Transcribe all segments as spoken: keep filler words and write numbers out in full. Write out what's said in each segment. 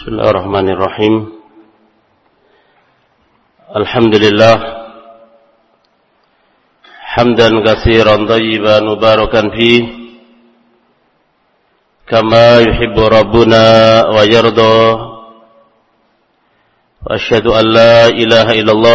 Bismillahirrahmanirrahim. Alhamdulillah hamdan katsiran thayyiban mubarakan fih kama yuhibbu rabbuna wa yarda. Wa asyhadu an la ilaha illallah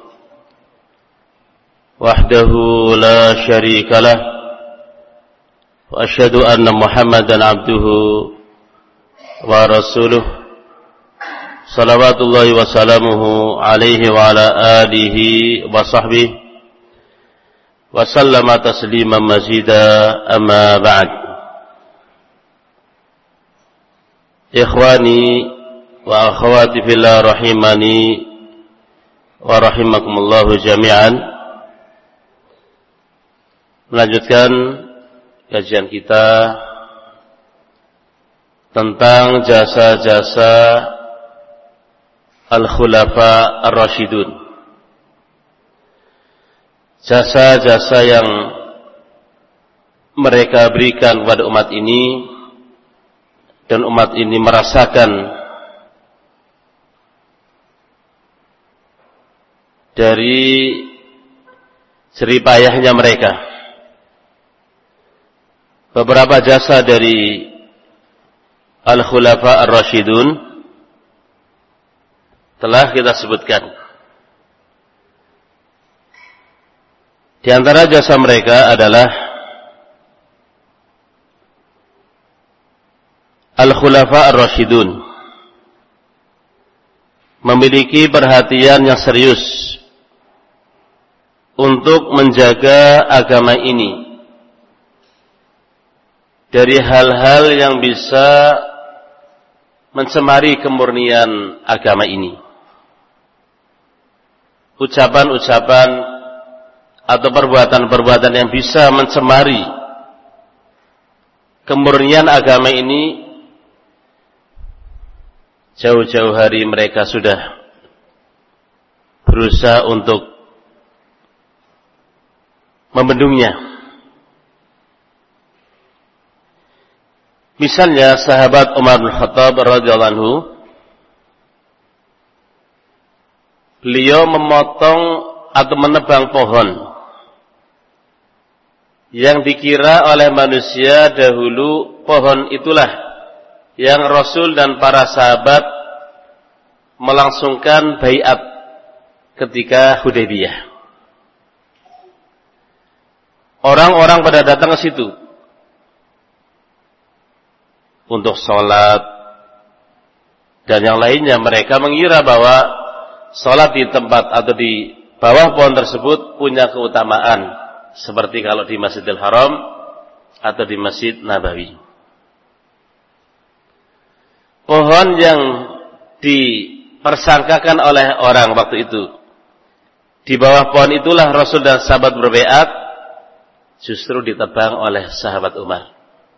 wahdahu la syarika lah wa asyhadu anna Muhammadan abduhu wa rasuluh. Salawatullahi wa salamuhu alaihi wa ala alihi wa sahbihi wa sallama tasliman mazida, amma ba'd. Ikhwani wa akhwati fillah rahimani wa rahimakumullahu jami'an. Melanjutkan kajian kita tentang jasa-jasa Al-Khulafa Ar-Rasyidun, jasa-jasa yang mereka berikan kepada umat ini dan umat ini merasakan dari jerih payahnya mereka. Beberapa jasa dari Al-Khulafa Ar-Rasyidun telah kita sebutkan. Di antara jasa mereka adalah Al-Khulafa Ar-Rasyidun memiliki perhatian yang serius untuk menjaga agama ini dari hal-hal yang bisa mencemari kemurnian agama ini. Ucapan-ucapan atau perbuatan-perbuatan yang bisa mencemari kemurnian agama ini, jauh-jauh hari mereka sudah berusaha untuk membendungnya. Misalnya sahabat Umar bin Khattab radhiyallahu anhu, beliau memotong atau menebang pohon yang dikira oleh manusia dahulu pohon itulah yang Rasul dan para sahabat melangsungkan baiat ketika Hudaybiyah. Orang-orang pada datang ke situ untuk sholat dan yang lainnya. Mereka mengira bahwa sholat di tempat atau di bawah pohon tersebut punya keutamaan seperti kalau di Masjidil Haram atau di Masjid Nabawi. Pohon yang dipersangkakan oleh orang waktu itu, di bawah pohon itulah Rasul dan sahabat berbaiat, justru ditebang oleh sahabat Umar.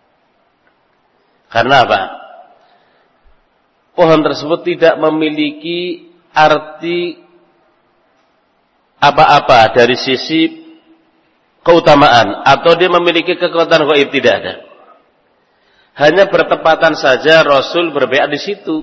Karena apa? Pohon tersebut tidak memiliki arti apa-apa dari sisi keutamaan, atau dia memiliki kekuatan gaib, tidak ada. Hanya bertepatan saja Rasul berbaiat di situ.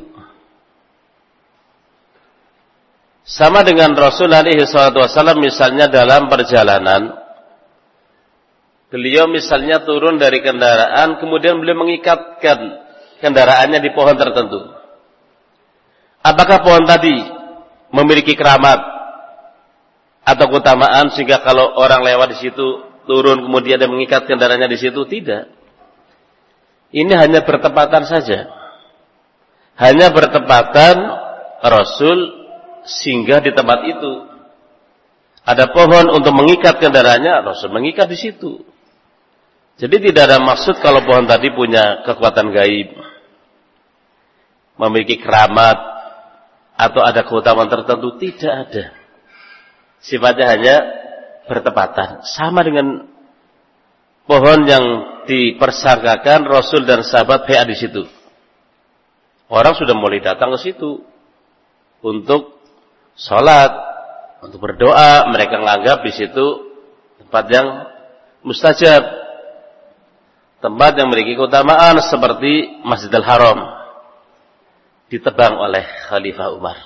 Sama dengan Rasul alaihi salatu wasallam misalnya dalam perjalanan, beliau misalnya turun dari kendaraan, kemudian beliau mengikatkan kendaraannya di pohon tertentu. Apakah pohon tadi memiliki keramat atau keutamaan sehingga kalau orang lewat di situ turun kemudian dia mengikat kendaraannya di situ? Tidak. Ini hanya bertepatan saja. Hanya bertepatan Rasul singgah di tempat itu. Ada pohon untuk mengikat kendaraannya, Rasul mengikat di situ. Jadi tidak ada maksud kalau pohon tadi punya kekuatan gaib, memiliki keramat atau ada keutamaan tertentu, tidak ada. Sifatnya hanya bertepatan. Sama dengan pohon yang dipersangkakan Rasul dan sahabat baiat di situ. Orang sudah mulai datang ke situ untuk sholat, untuk berdoa. Mereka menganggap di situ tempat yang mustajab, tempat yang memiliki keutamaan seperti Masjidil Haram. ditebang oleh Khalifah Umar.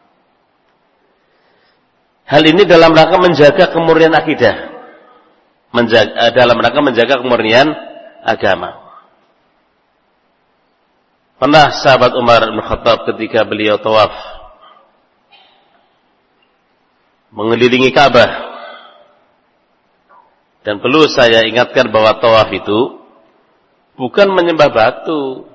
Hal ini dalam rangka menjaga kemurnian akidah, menjaga, dalam rangka menjaga kemurnian agama. Pernah sahabat Umar bin Khattab ketika beliau tawaf mengelilingi Ka'bah, dan perlu saya ingatkan bahwa tawaf itu bukan menyembah batu.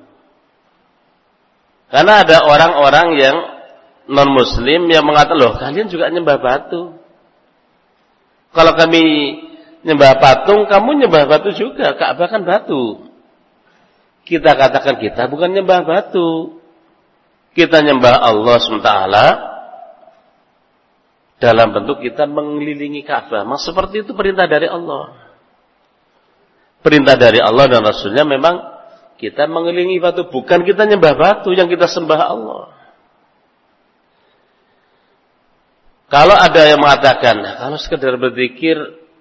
Karena ada orang-orang yang non-muslim yang mengatakan, loh kalian juga nyembah batu. Kalau kami nyembah patung, kamu nyembah batu juga. Ka'bah kan batu. Kita katakan kita bukan nyembah batu. Kita nyembah Allah subhanahu wa taala dalam bentuk kita mengelilingi Ka'bah. Mas seperti itu perintah dari Allah. Perintah dari Allah dan Rasulnya memang kita mengelilingi batu, bukan kita nyembah batu, yang kita sembah Allah. Kalau ada yang mengatakan, kalau sekedar berzikir,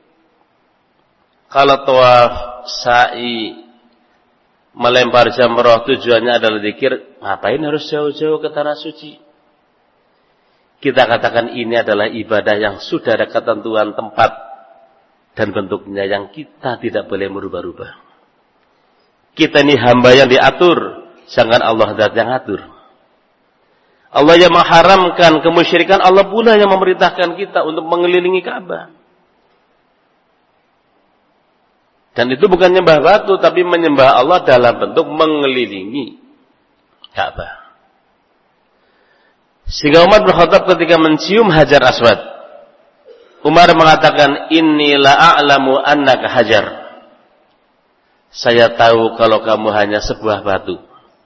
kalau tawaf, sa'i, melempar jamrah tujuannya adalah zikir, ngapain harus jauh-jauh ke tanah suci? Kita katakan ini adalah ibadah yang sudah ada ketentuan tempat dan bentuknya yang kita tidak boleh merubah-rubah. Kita ini hamba yang diatur, sedangkan Allah zat yang atur. Allah yang mengharamkan kemusyrikan, Allah pula yang memerintahkan kita untuk mengelilingi Ka'bah. Dan itu bukan menyembah batu, tapi menyembah Allah dalam bentuk mengelilingi Ka'bah. Sehingga Umar bin Khattab ketika mencium Hajar Aswad, Umar mengatakan, inni la a'lamu annaka hajar. Saya tahu kalau kamu hanya sebuah batu.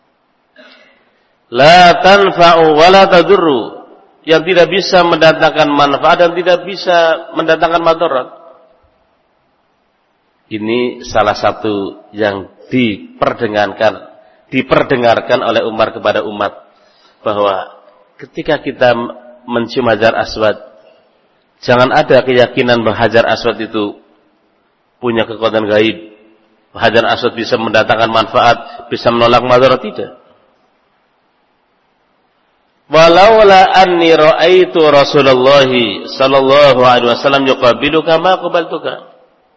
La tanfa'u wa la tadurru, yang tidak bisa mendatangkan manfaat dan tidak bisa mendatangkan madarat. Ini salah satu yang diperdengarkan, diperdengarkan oleh Umar kepada umat, bahwa ketika kita mencium Hajar Aswad, jangan ada keyakinan bahwa Hajar Aswad itu punya kekuatan gaib. Hajar Aswad bisa mendatangkan manfaat, bisa menolak madarat, tidak. Walaula anni ra'aitu Rasulullah sallallahu alaihi wasallam yuqabiluka ma qabaltuka.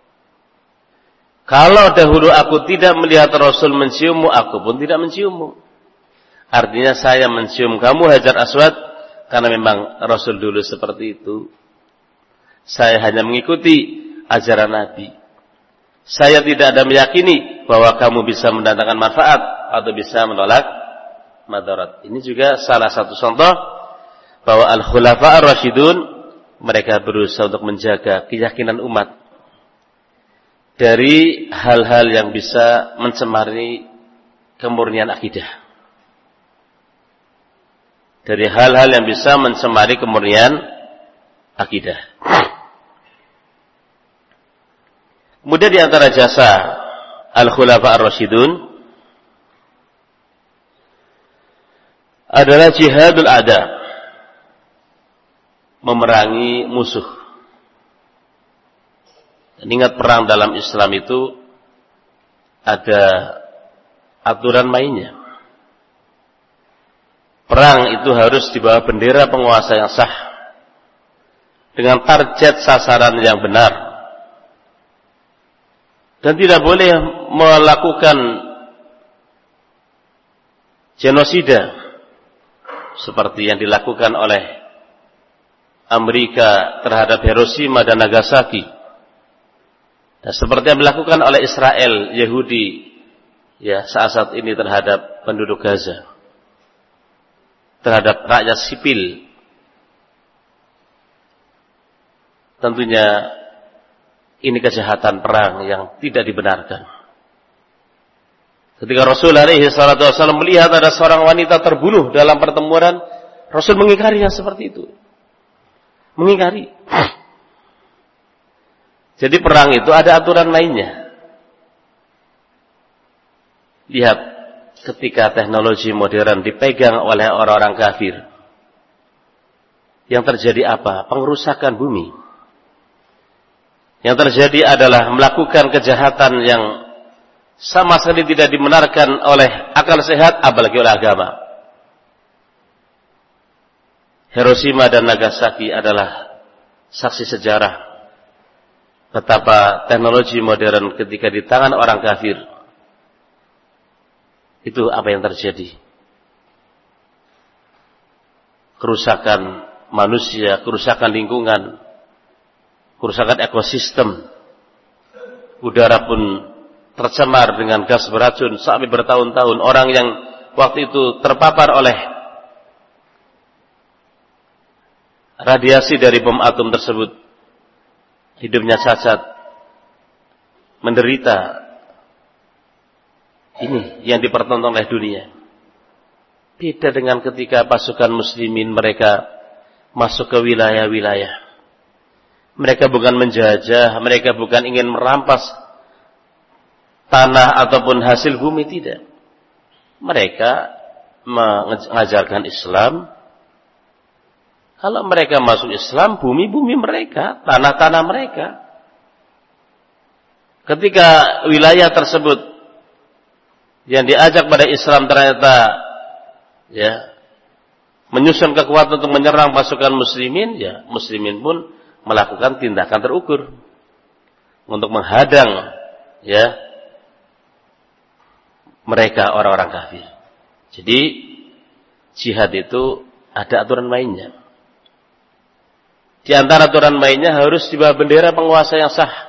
Kalau dahulu aku tidak melihat Rasul menciummu, aku pun tidak menciummu. Artinya saya mencium kamu Hajar Aswad karena memang Rasul dulu seperti itu. Saya hanya mengikuti ajaran Nabi. Saya tidak ada meyakini bahwa kamu bisa mendatangkan manfaat atau bisa menolak madarat. Ini juga salah satu contoh bahwa al-khulafa ar-rasyidun, mereka berusaha untuk menjaga keyakinan umat dari hal-hal yang bisa mencemari kemurnian akidah. Dari hal-hal yang bisa mencemari kemurnian akidah. Kemudian di antara jasa al-khulafa ar-rasyidun adalah jihadul a'da, memerangi musuh. Dan ingat, perang dalam Islam itu ada aturan mainnya. Perang itu harus di bawah bendera penguasa yang sah, dengan target sasaran yang benar. Dan tidak boleh melakukan genosida seperti yang dilakukan oleh Amerika terhadap Hiroshima dan Nagasaki, dan seperti yang dilakukan oleh Israel, Yahudi, ya saat-saat ini terhadap penduduk Gaza, terhadap rakyat sipil. Tentunya ini kejahatan perang yang tidak dibenarkan. Ketika Rasul alaihi salatu wasallam melihat ada seorang wanita terbunuh dalam pertempuran, Rasul mengingkari yang seperti itu. Mengingkari. Jadi perang itu ada aturan mainnya. Lihat, ketika teknologi modern dipegang oleh orang-orang kafir, yang terjadi apa? Pengerusakan bumi. Yang terjadi adalah melakukan kejahatan yang sama sekali tidak dibenarkan oleh akal sehat, apalagi oleh agama. Hiroshima dan Nagasaki adalah saksi sejarah betapa teknologi modern ketika di tangan orang kafir itu apa yang terjadi. Kerusakan manusia, kerusakan lingkungan, kerusakan ekosistem. Udara pun tercemar dengan gas beracun sampai bertahun-tahun. Orang yang waktu itu terpapar oleh radiasi dari bom atom tersebut, hidupnya cacat, menderita. Ini yang dipertonton oleh dunia. Beda dengan ketika pasukan muslimin mereka masuk ke wilayah-wilayah. Mereka bukan menjajah, mereka bukan ingin merampas tanah ataupun hasil bumi, tidak. Mereka mengajarkan Islam. Kalau mereka masuk Islam, bumi-bumi mereka, tanah-tanah mereka. Ketika wilayah tersebut yang diajak pada Islam ternyata ya menyusun kekuatan untuk menyerang pasukan muslimin, ya muslimin pun melakukan tindakan terukur untuk menghadang ya mereka orang-orang kafir. Jadi jihad itu ada aturan mainnya. Di antara aturan mainnya harus di bawah bendera penguasa yang sah.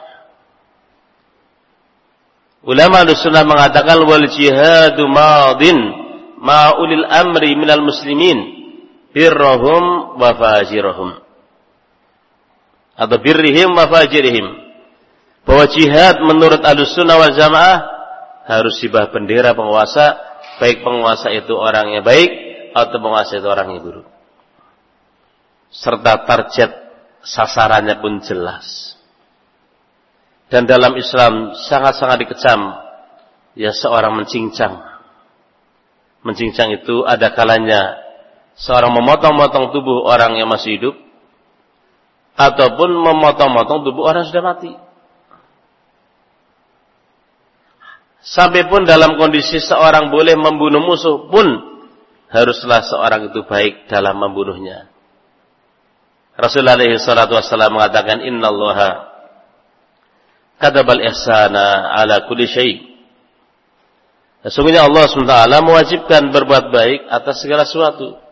Ulama Ahlussunnah mengatakan wal jihadu madin ma ulil amri minal muslimin birrahum wa fajirahum atau birrihim wa fajirihim, bahwa jihad menurut Ahlussunnah wal Jamaah harus di bawah bendera penguasa, baik penguasa itu orang yang baik atau penguasa itu orang yang buruk, serta target sasarannya pun jelas. Dan dalam Islam sangat-sangat dikecam ya seorang mencincang. Mencincang itu ada kalanya seorang memotong-motong tubuh orang yang masih hidup ataupun memotong-motong tubuh orang yang sudah mati. Sampai pun dalam kondisi seorang boleh membunuh musuh pun haruslah seorang itu baik dalam membunuhnya. Rasulullah alaihi salatu wassalam mengatakan innallaha katabal ihsana ala kulli syai'. Sesungguhnya Allah subhanahu wa taala mewajibkan berbuat baik atas segala sesuatu.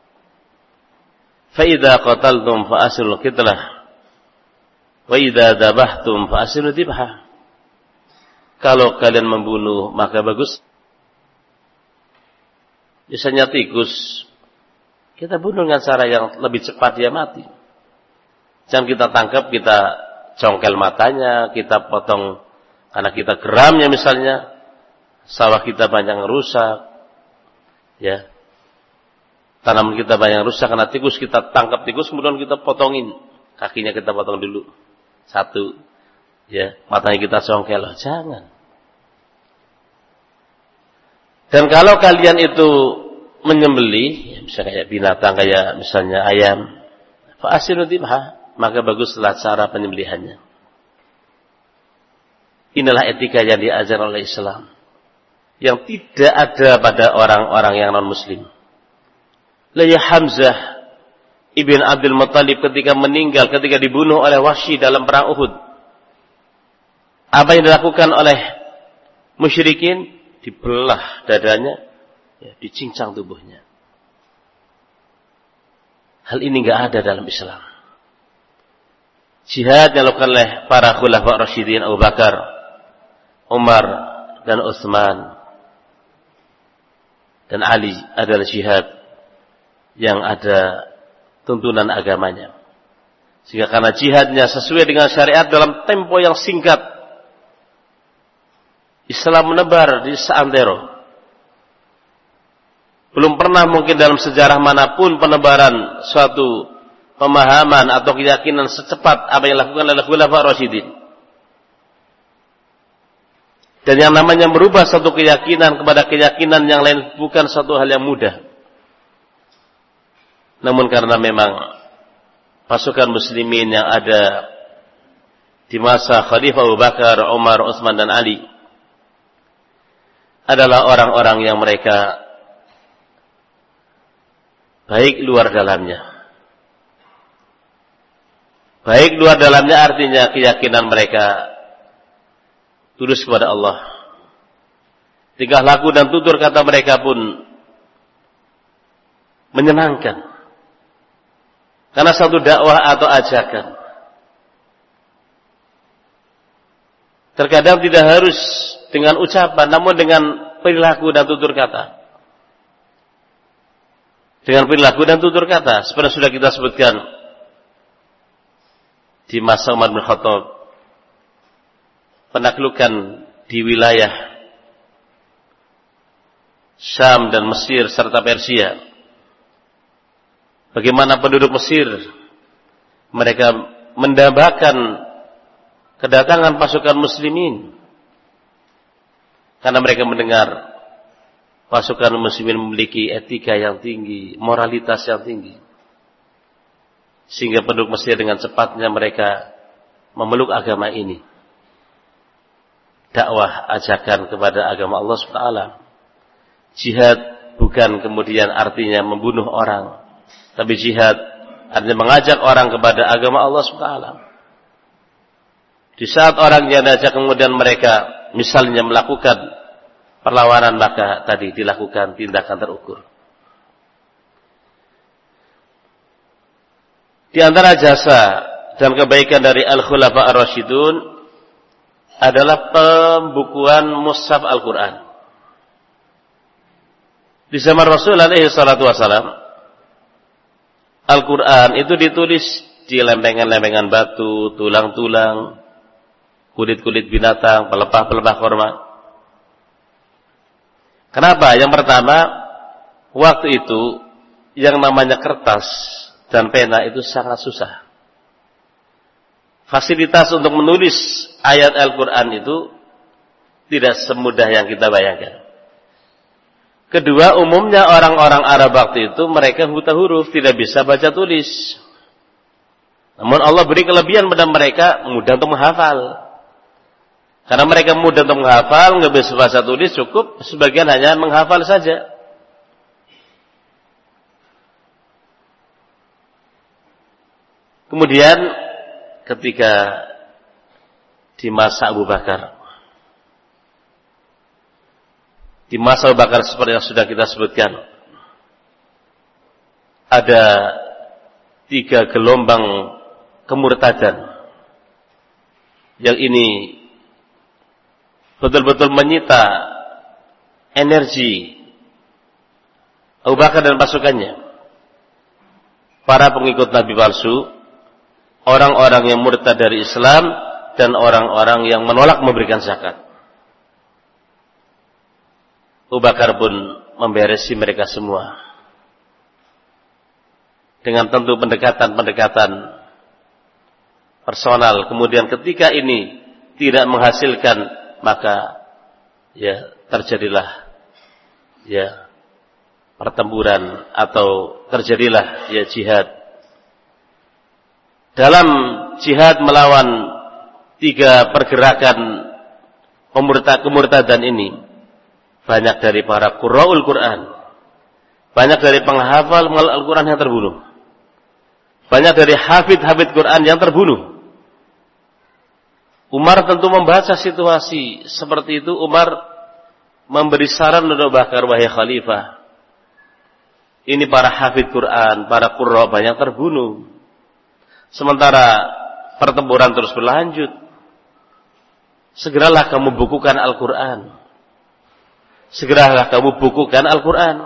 Fa idza qataltum fa asilul qitlah wa idza dzabhtum fa asilul dzibhah. Kalau kalian membunuh maka bagus. Misalnya tikus, kita bunuh dengan cara yang lebih cepat dia mati. Jangan kita tangkap, kita congkel matanya, kita potong karena kita geramnya misalnya, sawah kita banyak rusak, ya, tanaman kita banyak rusak karena tikus, kita tangkap tikus kemudian kita potongin kakinya, kita potong dulu satu, ya, matanya kita congkel, jangan. Dan kalau kalian itu menyembelih, ya, bisa kayak binatang, kayak misalnya ayam, fa asilu dzibha, maka baguslah cara penyembelihannya. Inilah etika yang diajarkan oleh Islam, yang tidak ada pada orang-orang yang non-muslim. Laya Hamzah ibn Abdul Muttalib ketika meninggal, ketika dibunuh oleh Wahsy dalam perang Uhud, apa yang dilakukan oleh musyrikin? Dibelah dadanya, ya, dicincang tubuhnya. Hal ini enggak ada dalam Islam. Jihad yang dilakukan oleh para khulafa Rasyidin Abu Bakar, Umar dan Utsman dan Ali adalah jihad yang ada tuntunan agamanya. Sehingga karena jihadnya sesuai dengan syariat dalam tempo yang singkat, Islam menebar di seantero. Belum pernah mungkin dalam sejarah manapun penebaran suatu pemahaman atau keyakinan secepat apa yang dilakukan oleh khulafa Rasyidin. Dan yang namanya merubah satu keyakinan kepada keyakinan yang lain bukan satu hal yang mudah. Namun karena memang pasukan muslimin yang ada di masa Khalifah Abu Bakar, Umar, Utsman dan Ali adalah orang-orang yang mereka baik luar dalamnya. Baik luar dalamnya artinya keyakinan mereka tulus kepada Allah. Tingkah laku dan tutur kata mereka pun menyenangkan. Karena satu dakwah atau ajakan. Terkadang tidak harus dengan ucapan, namun dengan perilaku dan tutur kata. Dengan perilaku dan tutur kata, seperti sudah kita sebutkan di masa Umar bin Khattab, penaklukan di wilayah Syam dan Mesir serta Persia. Bagaimana penduduk Mesir mereka mendambakan kedatangan pasukan muslimin karena mereka mendengar pasukan muslimin memiliki etika yang tinggi, moralitas yang tinggi, sehingga penduduk Mesir dengan cepatnya mereka memeluk agama ini. Dakwah ajakan kepada agama Allah subhanahu wa taala. Jihad bukan kemudian artinya membunuh orang, tapi jihad artinya mengajak orang kepada agama Allah subhanahu wa taala. Di saat orang yang diajak kemudian mereka misalnya melakukan perlawanan, maka tadi dilakukan tindakan terukur. Di antara jasa dan kebaikan dari Al-Khulafa Ar-Rasyidun adalah pembukuan mushaf Al-Quran. Di zaman Rasul alaihi salatu wassalam, Al-Quran itu ditulis di lempengan-lempengan batu, tulang-tulang, kulit-kulit binatang, pelepah-pelepah korma. Kenapa? Yang pertama, waktu itu yang namanya kertas dan pena itu sangat susah. Fasilitas untuk menulis ayat Al-Quran itu tidak semudah yang kita bayangkan. Kedua, umumnya orang-orang Arab waktu itu mereka buta huruf, tidak bisa baca tulis. Namun Allah beri kelebihan pada mereka, mudah untuk menghafal. Karena mereka mudah untuk menghafal, nggak bisa baca tulis, cukup sebagian hanya menghafal saja. Kemudian ketika di masa Abu Bakar, di masa Abu Bakar seperti yang sudah kita sebutkan, ada tiga gelombang kemurtadan yang ini betul-betul menyita energi Abu Bakar dan pasukannya. Para pengikut Nabi palsu, orang-orang yang murtad dari Islam, dan orang-orang yang menolak memberikan zakat. Abu Bakar pun memberesi mereka semua dengan tentu pendekatan-pendekatan personal. Kemudian ketika ini tidak menghasilkan, maka ya terjadilah ya pertempuran atau terjadilah ya jihad. Dalam jihad melawan tiga pergerakan kemurtadan ini, banyak dari para qurra'ul Quran, banyak dari penghafal Al-Quran yang terbunuh, banyak dari hafid-hafid Quran yang terbunuh. Umar tentu membaca situasi seperti itu. Umar memberi saran kepada Abu Bakar, wahai khalifah, ini para hafid Quran, para qurra banyak terbunuh, sementara pertempuran terus berlanjut. Segeralah kamu bukukan Al-Quran. Segeralah kamu bukukan Al-Quran.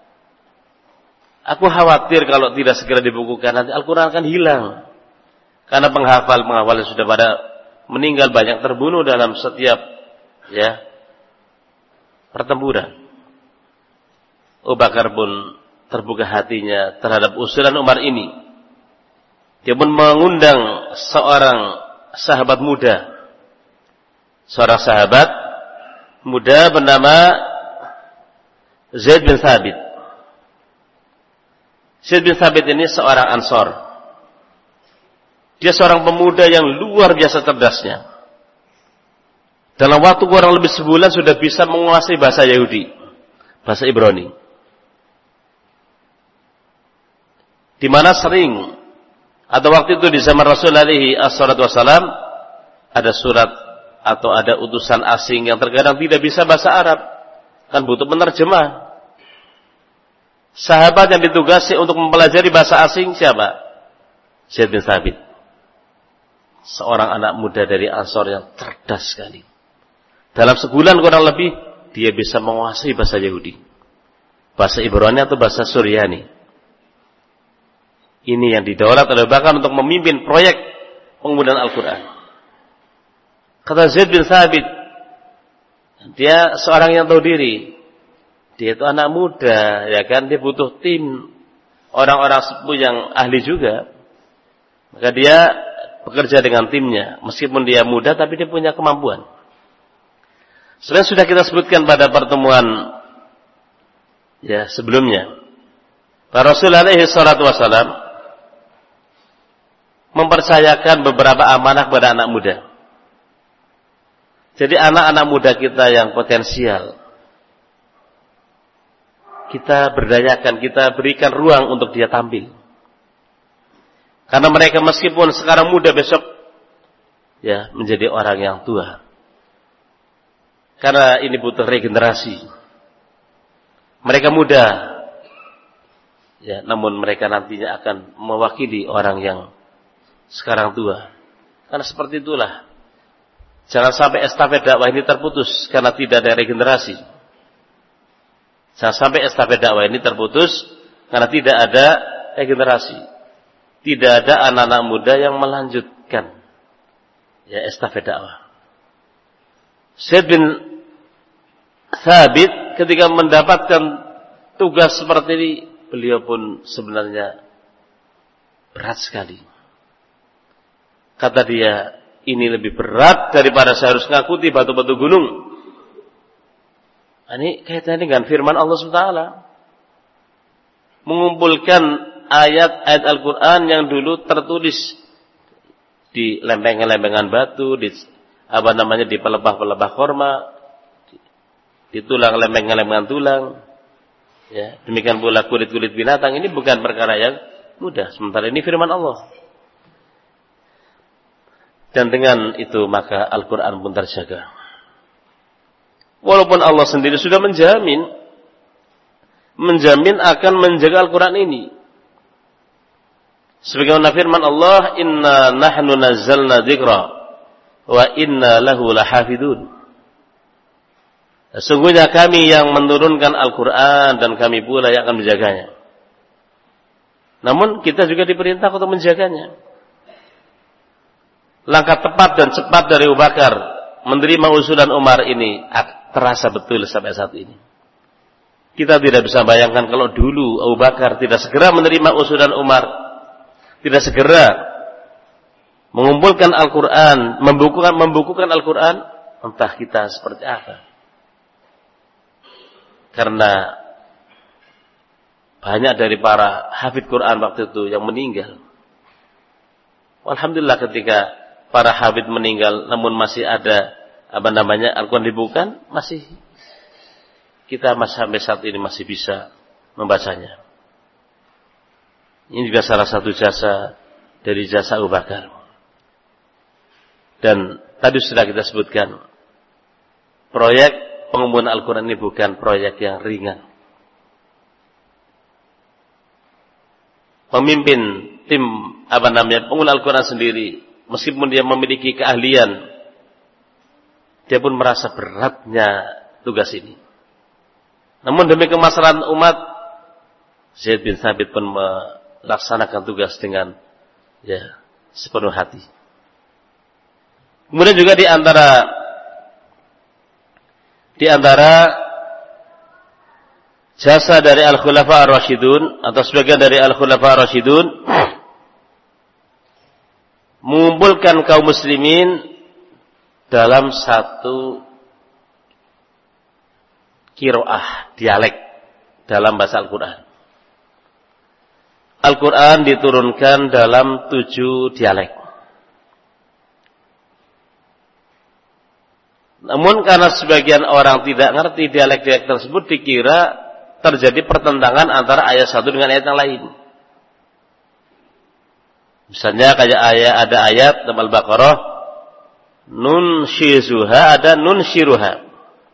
Aku khawatir kalau tidak segera dibukukan, nanti Al-Quran akan hilang. Karena penghafal-penghafal yang sudah pada meninggal, banyak terbunuh dalam setiap ya pertempuran. Abu Bakar pun terbuka hatinya terhadap usulan Umar ini. Dia pun mengundang seorang sahabat muda, seorang sahabat muda bernama Zaid bin Thabit. Zaid bin Thabit ini seorang Ansor. Dia seorang pemuda yang luar biasa cerdasnya. Dalam waktu kurang lebih sebulan sudah bisa menguasai bahasa Yahudi, bahasa Ibrani. Di mana sering Atau waktu itu di zaman Rasul alaihi assalatu wassalam ada surat atau ada utusan asing yang terkadang tidak bisa bahasa Arab, kan butuh penerjemah. Sahabat yang ditugasi untuk mempelajari bahasa asing siapa? Zaid bin Thabit. Seorang anak muda dari Ansor yang cerdas sekali. Dalam sebulan kurang lebih dia bisa menguasai bahasa Yahudi, bahasa Ibrani atau bahasa Suryani. Ini yang didaulat oleh bahkan untuk memimpin proyek penggunaan Al-Quran. Kata Zaid bin Thabit, dia seorang yang tahu diri. Dia itu anak muda, ya kan? Dia butuh tim orang-orang sepuh yang ahli juga. Maka dia bekerja dengan timnya. Meskipun dia muda, tapi dia punya kemampuan. Selain sudah kita sebutkan pada pertemuan ya sebelumnya, Pak Rasul alaihi salatu wassalam mempercayakan beberapa amanah kepada anak muda. Jadi anak-anak muda kita yang potensial, kita berdayakan, kita berikan ruang untuk dia tampil. Karena mereka meskipun sekarang muda, besok ya menjadi orang yang tua. Karena ini butuh regenerasi. Mereka muda, ya, namun mereka nantinya akan mewakili orang yang sekarang tua. Karena seperti itulah. Jangan sampai estafet dakwah ini terputus karena tidak ada regenerasi. Jangan sampai estafet dakwah ini terputus karena tidak ada regenerasi. Tidak ada anak-anak muda yang melanjutkan ya estafet dakwah. Zaid bin Thabit ketika mendapatkan tugas seperti ini, beliau pun sebenarnya berat sekali. Kata dia, ini lebih berat daripada saya harus ngakuti batu-batu gunung. Ini kaitannya dengan firman Allah subhanahu wa taala. Mengumpulkan ayat-ayat Al-Quran yang dulu tertulis di lempengan-lempengan batu, di apa namanya di pelepah-pelepah korma, di tulang lempengan-lempengan tulang. Ya, demikian pula kulit-kulit binatang, ini bukan perkara yang mudah. Sementara ini firman Allah. Dan dengan itu maka Al-Quran pun terjaga. Walaupun Allah sendiri sudah menjamin, menjamin akan menjaga Al-Quran ini. Sebagaimana firman Allah, Inna nahnu nazzalna dzikra wa inna lahu lahafidun. Sesungguhnya kami yang menurunkan Al-Quran dan kami pula yang akan menjaganya. Namun kita juga diperintah untuk menjaganya. Langkah tepat dan cepat dari Abu Bakar menerima usulan Umar ini terasa betul sampai saat ini. Kita tidak bisa bayangkan kalau dulu Abu Bakar tidak segera menerima usulan Umar, tidak segera mengumpulkan Al-Quran, membukukan, membukukan Al-Quran, entah kita seperti apa. Karena banyak dari para hafidz Quran waktu itu yang meninggal. Alhamdulillah ketika para hafidz meninggal, namun masih ada apa namanya Al-Quran dibukukan, masih kita masih sampai saat ini masih bisa membacanya. Ini juga salah satu jasa dari jasa Abu Bakar. Dan tadi sudah kita sebutkan, proyek pengumpulan Al-Quran ini bukan proyek yang ringan. Pemimpin tim apa namanya pengumpulan Al-Quran sendiri, meskipun dia memiliki keahlian, dia pun merasa beratnya tugas ini. Namun demi kemaslahatan umat, Zaid bin Thabit pun melaksanakan tugas dengan ya sepenuh hati. Kemudian juga di antara di antara jasa dari Al-Khulafa Ar-Rasyidun atau sebagian dari Al-Khulafa Ar-Rasyidun mengumpulkan kaum muslimin dalam satu qiraah, dialek dalam bahasa Al-Quran. Al-Quran diturunkan dalam tujuh dialek. Namun karena sebagian orang tidak ngerti dialek-dialek tersebut, dikira terjadi pertentangan antara ayat satu dengan ayat yang lain. Misalnya kayak ayat ada ayat dalam Al-Baqarah nun syizuha, ada nun syiruha.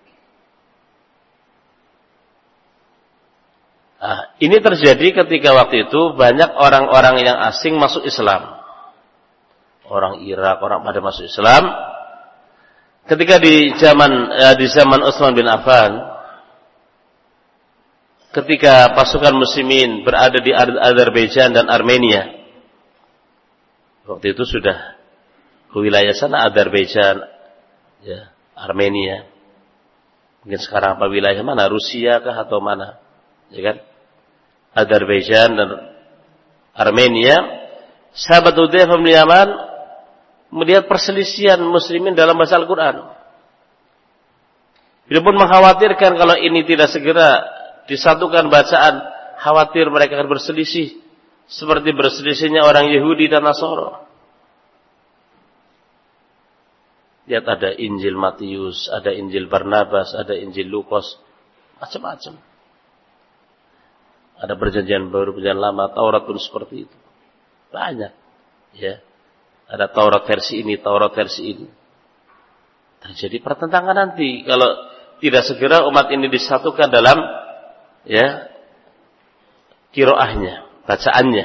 Nah, ini terjadi ketika waktu itu banyak orang-orang yang asing masuk Islam. Orang Irak, orang pada masuk Islam. Ketika di zaman eh, di zaman Utsman bin Affan, ketika pasukan muslimin berada di Azerbaijan dan Armenia, waktu itu sudah ke wilayah sana Azerbaijan, ya, Armenia. Mungkin sekarang apa wilayah mana? Rusia kah atau mana? Ya kan? Azerbaijan dan Armenia. Sahabat Hudzaifah bin Yaman melihat perselisihan muslimin dalam baca Al-Quran. Beliau pun mengkhawatirkan kalau ini tidak segera disatukan bacaan, khawatir mereka akan berselisih seperti berselisihnya orang Yahudi dan Nasara. Lihat ada Injil Matius, ada Injil Barnabas, ada Injil Lukas, macam-macam. Ada perjanjian baru, perjanjian lama, Taurat pun seperti itu. Banyak. Ya. Ada Taurat versi ini, Taurat versi ini. Terjadi pertentangan nanti kalau tidak segera umat ini disatukan dalam ya qiraahnya, bacaannya.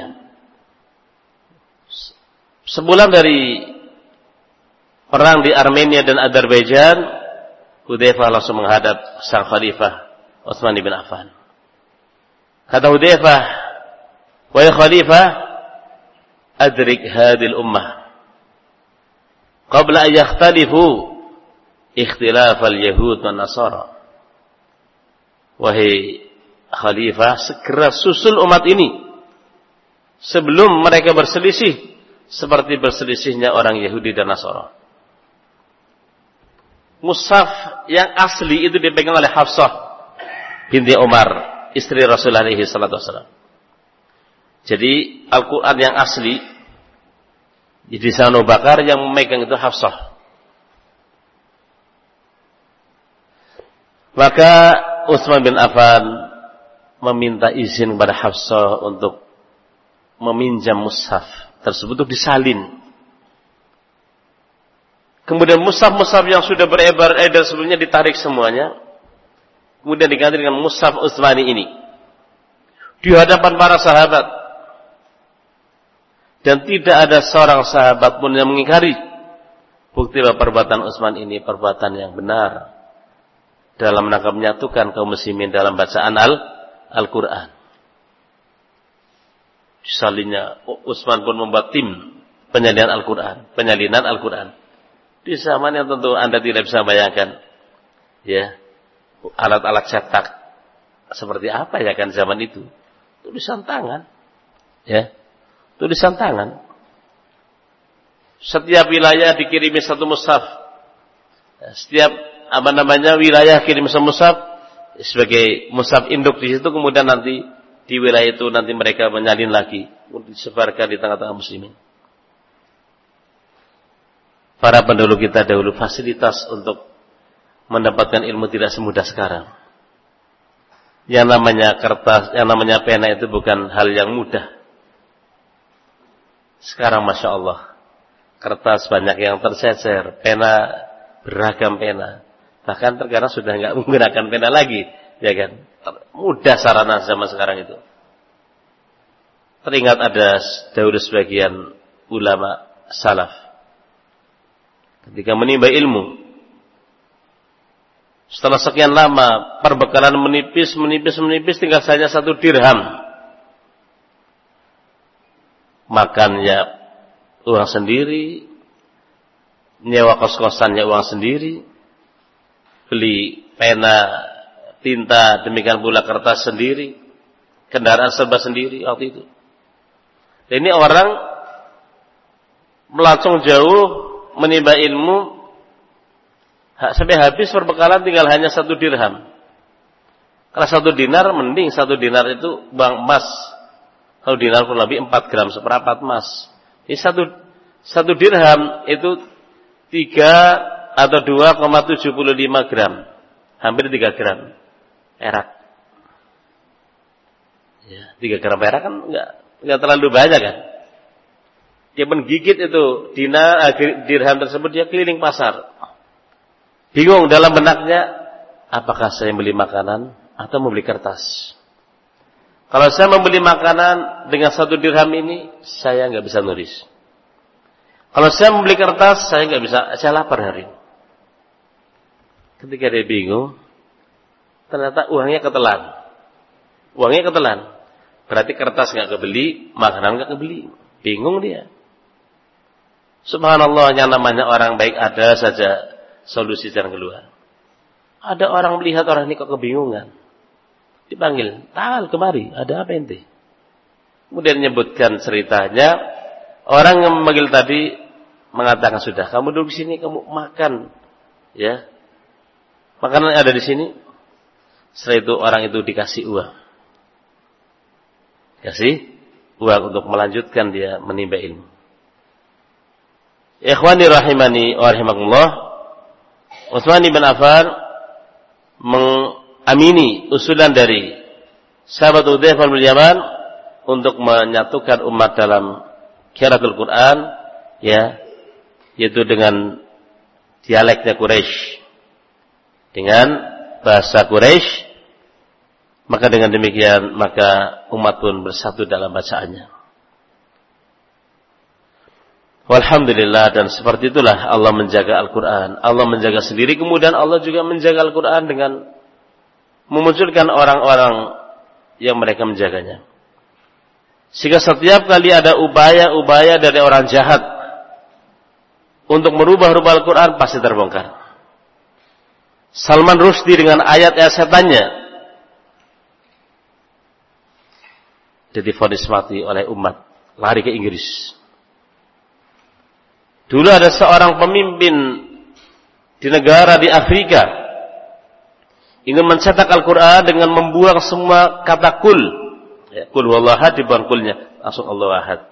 Sebulan dari perang di Armenia dan Azerbaijan, Hudzaifah langsung menghadap sang khalifah Utsman bin Affan. Kata Hudzaifah, "Wahai khalifah, adrik hadhil ummah qabla an yakhtalifu ikhtilaf al-yahud wan nasara." Wahai khalifah, segera susul umat ini sebelum mereka berselisih seperti berselisihnya orang Yahudi dan Nasara. Mushaf yang asli itu dipegang oleh Hafsah binti Umar, istri Rasulullah alaihi salatu wasallam. Jadi Al-Quran yang asli di sana Abu Bakar, yang memegang itu Hafsah. Maka Utsman bin Affan meminta izin kepada Hafsah untuk meminjam mushaf tersebut untuk disalin. Kemudian mushaf-mushaf yang sudah beredar sebelumnya ditarik semuanya. Kemudian diganti dengan mushaf Utsmani ini di hadapan para sahabat, dan tidak ada seorang sahabat pun yang mengingkari bukti bahwa perbuatan Utsman ini perbuatan yang benar dalam rangka menyatukan kaum muslimin dalam bacaan Al Al-Quran. Disalinnya Utsman pun membuat tim penyalinan Al-Quran, penyalinan Al-Quran. Di zaman yang tentu Anda tidak bisa bayangkan, ya. Alat-alat cetak seperti apa ya kan zaman itu? Tulisan tangan, ya, tulisan tangan. Setiap wilayah dikirimi satu mushaf. Setiap apa namanya wilayah kirim satu mushaf sebagai mushaf induk di situ. Kemudian nanti di wilayah itu nanti mereka menyalin lagi untuk disebarkan di tengah-tengah muslimin. Para pendahulu kita dahulu fasilitas untuk mendapatkan ilmu tidak semudah sekarang. Yang namanya kertas, yang namanya pena itu bukan hal yang mudah. Sekarang Masya Allah, kertas banyak yang tercecer, pena beragam pena. Bahkan terkadang sudah nggak menggunakan pena lagi, ya kan? Mudah sarana zaman sekarang itu. Teringat ada dahulu sebagian ulama salaf ketika menimba ilmu, setelah sekian lama perbekalan menipis, menipis, menipis, tinggal saja satu dirham. Makannya uang sendiri, nyewa kos-kosannya uang sendiri, beli pena, tinta, demikian pula kertas sendiri, kendaraan serba sendiri waktu itu. Dan ini orang melancong jauh menimba ilmu, sampai habis perbekalan tinggal hanya satu dirham. Kalau satu dinar mending, satu dinar itu uang emas. Kalau dinar kurang lebih empat gram, seperempat emas. Ini satu satu dirham itu tiga atau dua koma tujuh lima gram, hampir tiga gram perak. Ya, tiga gram perak kan enggak enggak terlalu banyak kan. Dia menggigit itu dinar, dirham tersebut, dia keliling pasar. Bingung dalam benaknya, apakah saya membeli makanan atau membeli kertas? Kalau saya membeli makanan dengan satu dirham ini, saya nggak bisa nulis. Kalau saya membeli kertas, saya nggak bisa, saya lapar hari ini. Ketika dia bingung, ternyata uangnya ketelan. Uangnya ketelan. Berarti kertas nggak kebeli, makanan nggak kebeli. Bingung dia. Subhanallah, yang namanya orang baik ada saja solusi jalan keluar. Ada orang melihat orang ini kok kebingungan. Dipanggil, "Tal, kemari, ada apa ente?" Kemudian menyebutkan ceritanya. Orang yang memanggil tadi mengatakan, "Sudah, kamu duduk di sini, kamu makan, ya. Makanan yang ada di sini." Setelah itu orang itu dikasih uang. Kasih uang untuk melanjutkan dia menimba ilmu. Ikhwani rahimani wa rahimakumullah. Utsman bin Affan mengamini usulan dari sahabat Hudzaifah bin Yaman untuk menyatukan umat dalam qiraatul Quran, ya, yaitu dengan dialeknya Quraisy, dengan bahasa Quraisy. Maka dengan demikian maka umat pun bersatu dalam bacaannya. Walhamdulillah, dan seperti itulah Allah menjaga Al-Quran. Allah menjaga sendiri, kemudian Allah juga menjaga Al-Quran dengan memunculkan orang-orang yang mereka menjaganya. Sehingga setiap kali ada upaya-upaya dari orang jahat untuk merubah-rubah Al-Quran, pasti terbongkar. Salman Rushdie dengan ayat-ayat setannya jadi divonis mati oleh umat, lari ke Inggris. Dulu ada seorang pemimpin di negara di Afrika ingin mencetak Al-Quran dengan membuang semua kata kul. Ya, kul wallahu ahad, dibuang kulnya, langsung Allahu ahad.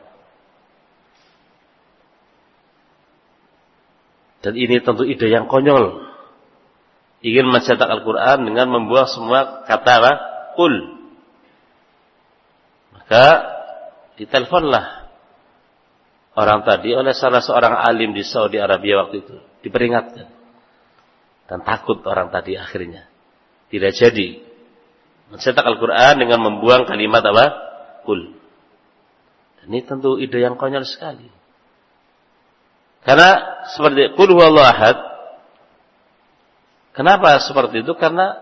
Dan ini tentu ide yang konyol. Ingin mencetak Al-Quran dengan membuang semua kata apa? Kul. Maka diteleponlah orang tadi oleh salah seorang alim di Saudi Arabia waktu itu. Diperingatkan. Dan takut orang tadi akhirnya. Tidak jadi mencetak Al-Quran dengan membuang kalimat apa? Kul. Dan ini tentu ide yang konyol sekali. Karena seperti kul huwallahu ahad. Kenapa seperti itu? Karena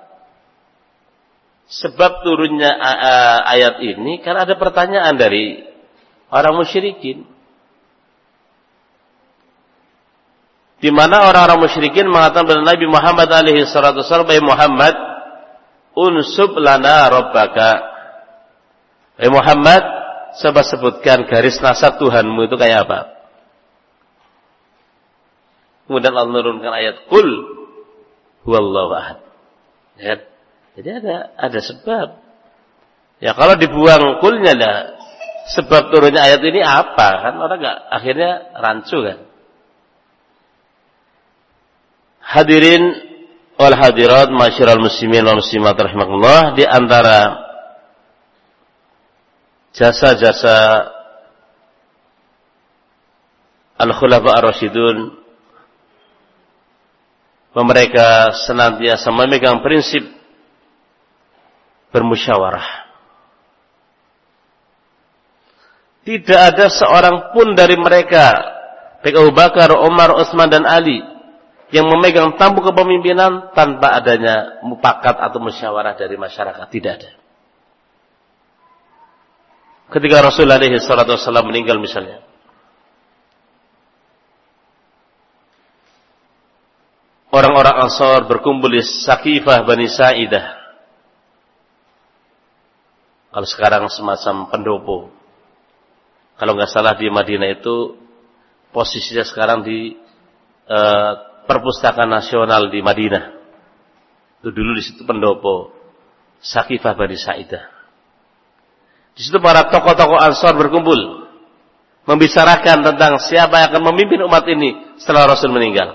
sebab turunnya ayat ini karena ada pertanyaan dari orang musyrikin. Di mana orang-orang musyrikin mengatakan kepada Nabi Muhammad alaihi salatu wasallam, "Wahai Muhammad, unsub lana rabbaka." Wahai Muhammad, coba sebutkan garis nasab Tuhanmu itu kayak apa? Kemudian Allah menurunkan ayat Qul huwallahu ahad. Ya. Jadi ada ada sebab. Ya kalau dibuang kulnya lah, sebab turunnya ayat ini apa? Kan orang enggak akhirnya rancu kan. Hadirin wal hadirat masyiral muslimin wal muslimat rahimakumullah, di antara jasa-jasa al-khulafa ar-rasyidun, mereka senantiasa memegang prinsip bermusyawarah. Tidak ada seorang pun dari mereka, baik Abu Bakar, Umar, Utsman dan Ali, yang memegang tampuk kepemimpinan tanpa adanya mufakat atau musyawarah dari masyarakat. Tidak ada. Ketika Rasulullah shallallahu alaihi wasallam meninggal misalnya, orang-orang Ansar berkumpul di Saqifah Bani Sa'idah. Kalau sekarang semacam pendopo. Kalau nggak salah di Madinah itu posisinya sekarang di uh, Perpustakaan Nasional di Madinah. Itu dulu di situ pendopo Saqifah Bani Sa'idah. Di situ para tokoh-tokoh Ansar berkumpul membicarakan tentang siapa yang akan memimpin umat ini setelah Rasul meninggal.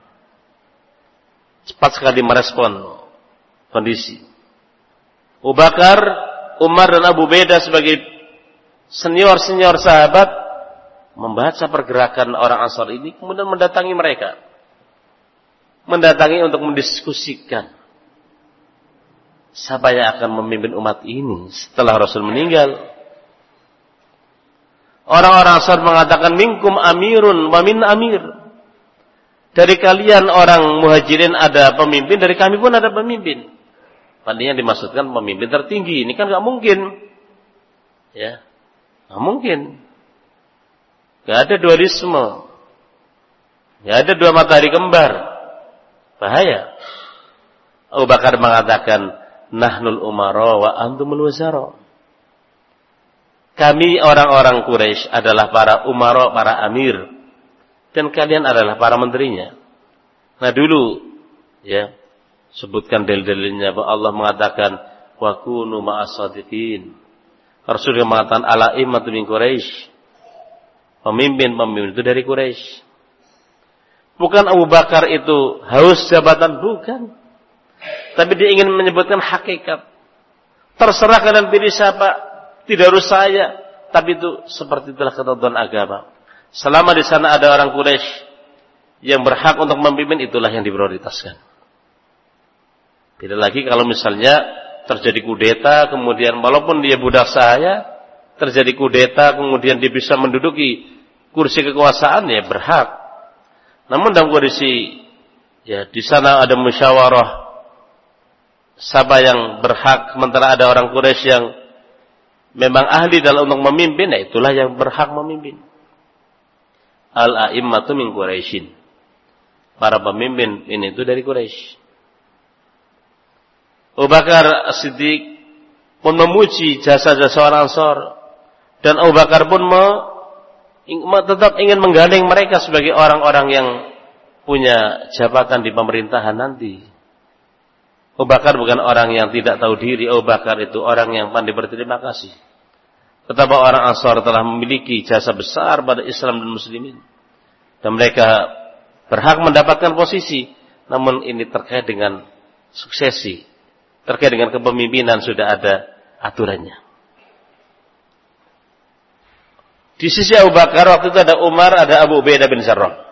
Cepat sekali merespon kondisi. Abu Bakar, Umar dan Abu Ubaidah sebagai senior-senior sahabat membaca pergerakan orang Ansar ini, kemudian mendatangi mereka. Mendatangi untuk mendiskusikan siapa yang akan memimpin umat ini setelah Rasul meninggal. Orang-orang Ansar mengatakan, minkum amirun wa min amir. Dari kalian orang muhajirin ada pemimpin, dari kami pun ada pemimpin. Tadinya dimaksudkan pemimpin tertinggi. Ini kan gak mungkin. Ya, gak mungkin. Gak ada dualisme. Gak ada dua matahari kembar. Bahaya. Abu Bakar mengatakan, nahnul umara wa antumul wazara. Kami orang-orang Quraisy adalah para umara, para amir, dan kalian adalah para menterinya. Nah dulu, ya, sebutkan dalil-dalilnya bahwa Allah mengatakan wa kunu ma'as shadiqin. Rasulullah mengatakan ala immatu min Quraisy. Pemimpin-pemimpin itu dari Quraisy. Bukan Abu Bakar itu haus jabatan, bukan. Tapi dia ingin menyebutkan hakikat. Terserah kalian pilih siapa, tidak harus saya. Tapi itu seperti itulah ketentuan agama. Selama di sana ada orang Quraisy yang berhak untuk memimpin, itulah yang diprioritaskan. Beda lagi kalau misalnya terjadi kudeta, kemudian walaupun dia budak saya, terjadi kudeta, kemudian dia bisa menduduki kursi kekuasaan, ya berhak. Namun dalam kondisi ya di sana ada musyawarah siapa yang berhak, sementara ada orang Quraisy yang memang ahli dalam untuk memimpin, ya itulah yang berhak memimpin. Al-a'immatu min Quraisyin. Para pemimpin ini itu dari Quraisy. Abu Bakar As-Siddiq pun memuji jasa-jasa orang Ansar, dan Abu Bakar pun me, tetap ingin menggandeng mereka sebagai orang-orang yang punya jabatan di pemerintahan nanti. Abu Bakar bukan orang yang tidak tahu diri. Abu Bakar itu orang yang pandai berterima kasih. Betapa orang Ansar telah memiliki jasa besar pada Islam dan Muslimin, dan mereka berhak mendapatkan posisi. Namun ini terkait dengan suksesi, terkait dengan kepemimpinan, sudah ada aturannya. Di sisi Abu Bakar waktu itu ada Umar, ada Abu Ubaidah bin Jarrah.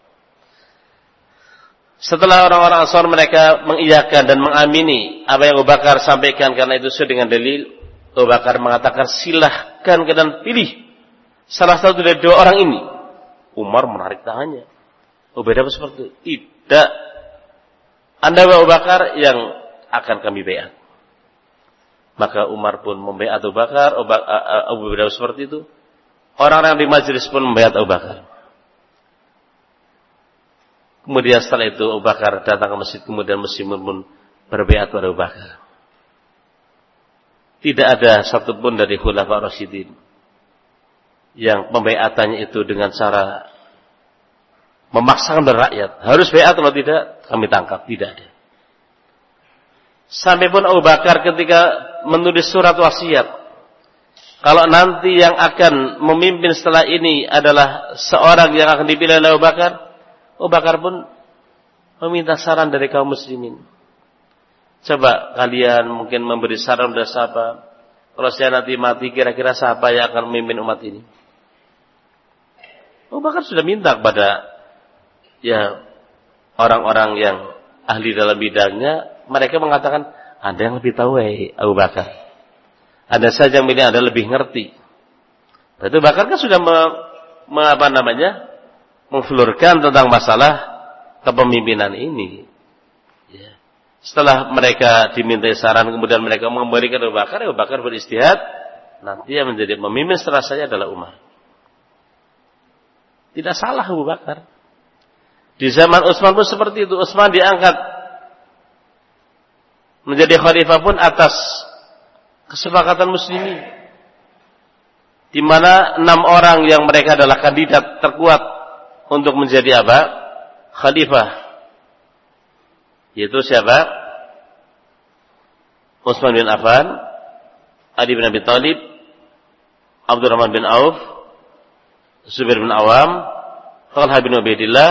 Setelah orang-orang Ansar mereka mengiyakan dan mengamini apa yang Abu Bakar sampaikan, karena itu sesuai dengan dalil, Abu Bakar mengatakan, silahkan kalian pilih salah satu dari dua orang ini. Umar menarik tangannya. Ubaidah seperti itu. Tidak. Anda Abu Bakar yang akan kami baiat. Maka Umar pun membaiat Abu Bakar. Abu Ubaidah seperti itu. Orang-orang di majelis pun membaiat Abu Bakar. Kemudian setelah itu Abu Bakar datang ke masjid, kemudian muslimin pun berbaiat pada Abu Bakar. Tidak ada satupun dari Khulafa Rasyidin yang pembaiatannya itu dengan cara memaksakan rakyat harus baiat, kalau tidak kami tangkap. Tidak ada. Sampai pun Abu Bakar ketika menulis surat wasiat, kalau nanti yang akan memimpin setelah ini adalah seorang yang akan dipilih oleh Abu Bakar, Abu Bakar pun meminta saran dari kaum muslimin. Coba kalian mungkin memberi saran kepada siapa, kalau saya nanti mati kira-kira siapa yang akan memimpin umat ini. Abu Bakar sudah minta kepada ya orang-orang yang ahli dalam bidangnya. Mereka mengatakan, ada yang lebih tahu eh, Abu Bakar. Ada saja yang milih, ada lebih ngerti. Abu Bakar kan sudah me, me, apa namanya memflurkan tentang masalah kepemimpinan ini. Ya. Setelah mereka dimintai saran, kemudian mereka memberikan Abu Bakar, Abu Bakar beristihad, nanti yang menjadi pemimpin setelah saya adalah Umar. Tidak salah Abu Bakar. Di zaman Utsman pun seperti itu. Utsman diangkat menjadi khalifah pun atas kesepakatan muslimin, di mana enam orang yang mereka adalah kandidat terkuat untuk menjadi apa? Khalifah. Yaitu siapa? Utsman bin Affan, Ali bin Abi Thalib, Abdurrahman bin Auf, Zubair bin Awam, Talha bin Ubaidillah,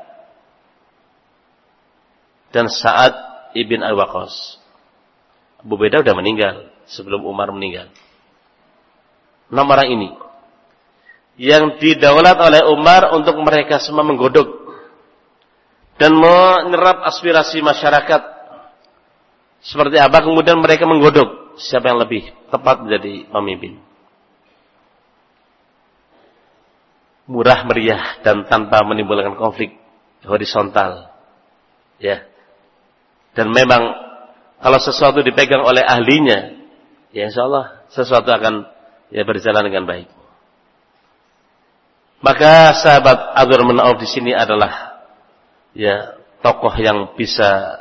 dan Sa'ad ibn Abi Waqqas. Abu Ubaidah sudah meninggal sebelum Umar meninggal. Enam orang ini. yang didaulat oleh Umar untuk mereka semua menggodok dan menyerap aspirasi masyarakat. Seperti apa kemudian mereka menggodok siapa yang lebih tepat menjadi pemimpin. Murah meriah dan tanpa menimbulkan konflik horizontal. Ya. Dan memang kalau sesuatu dipegang oleh ahlinya, ya insyaallah sesuatu akan ya berjalan dengan baik. Maka sahabat Abdurrahman bin Auf di sini adalah ya tokoh yang bisa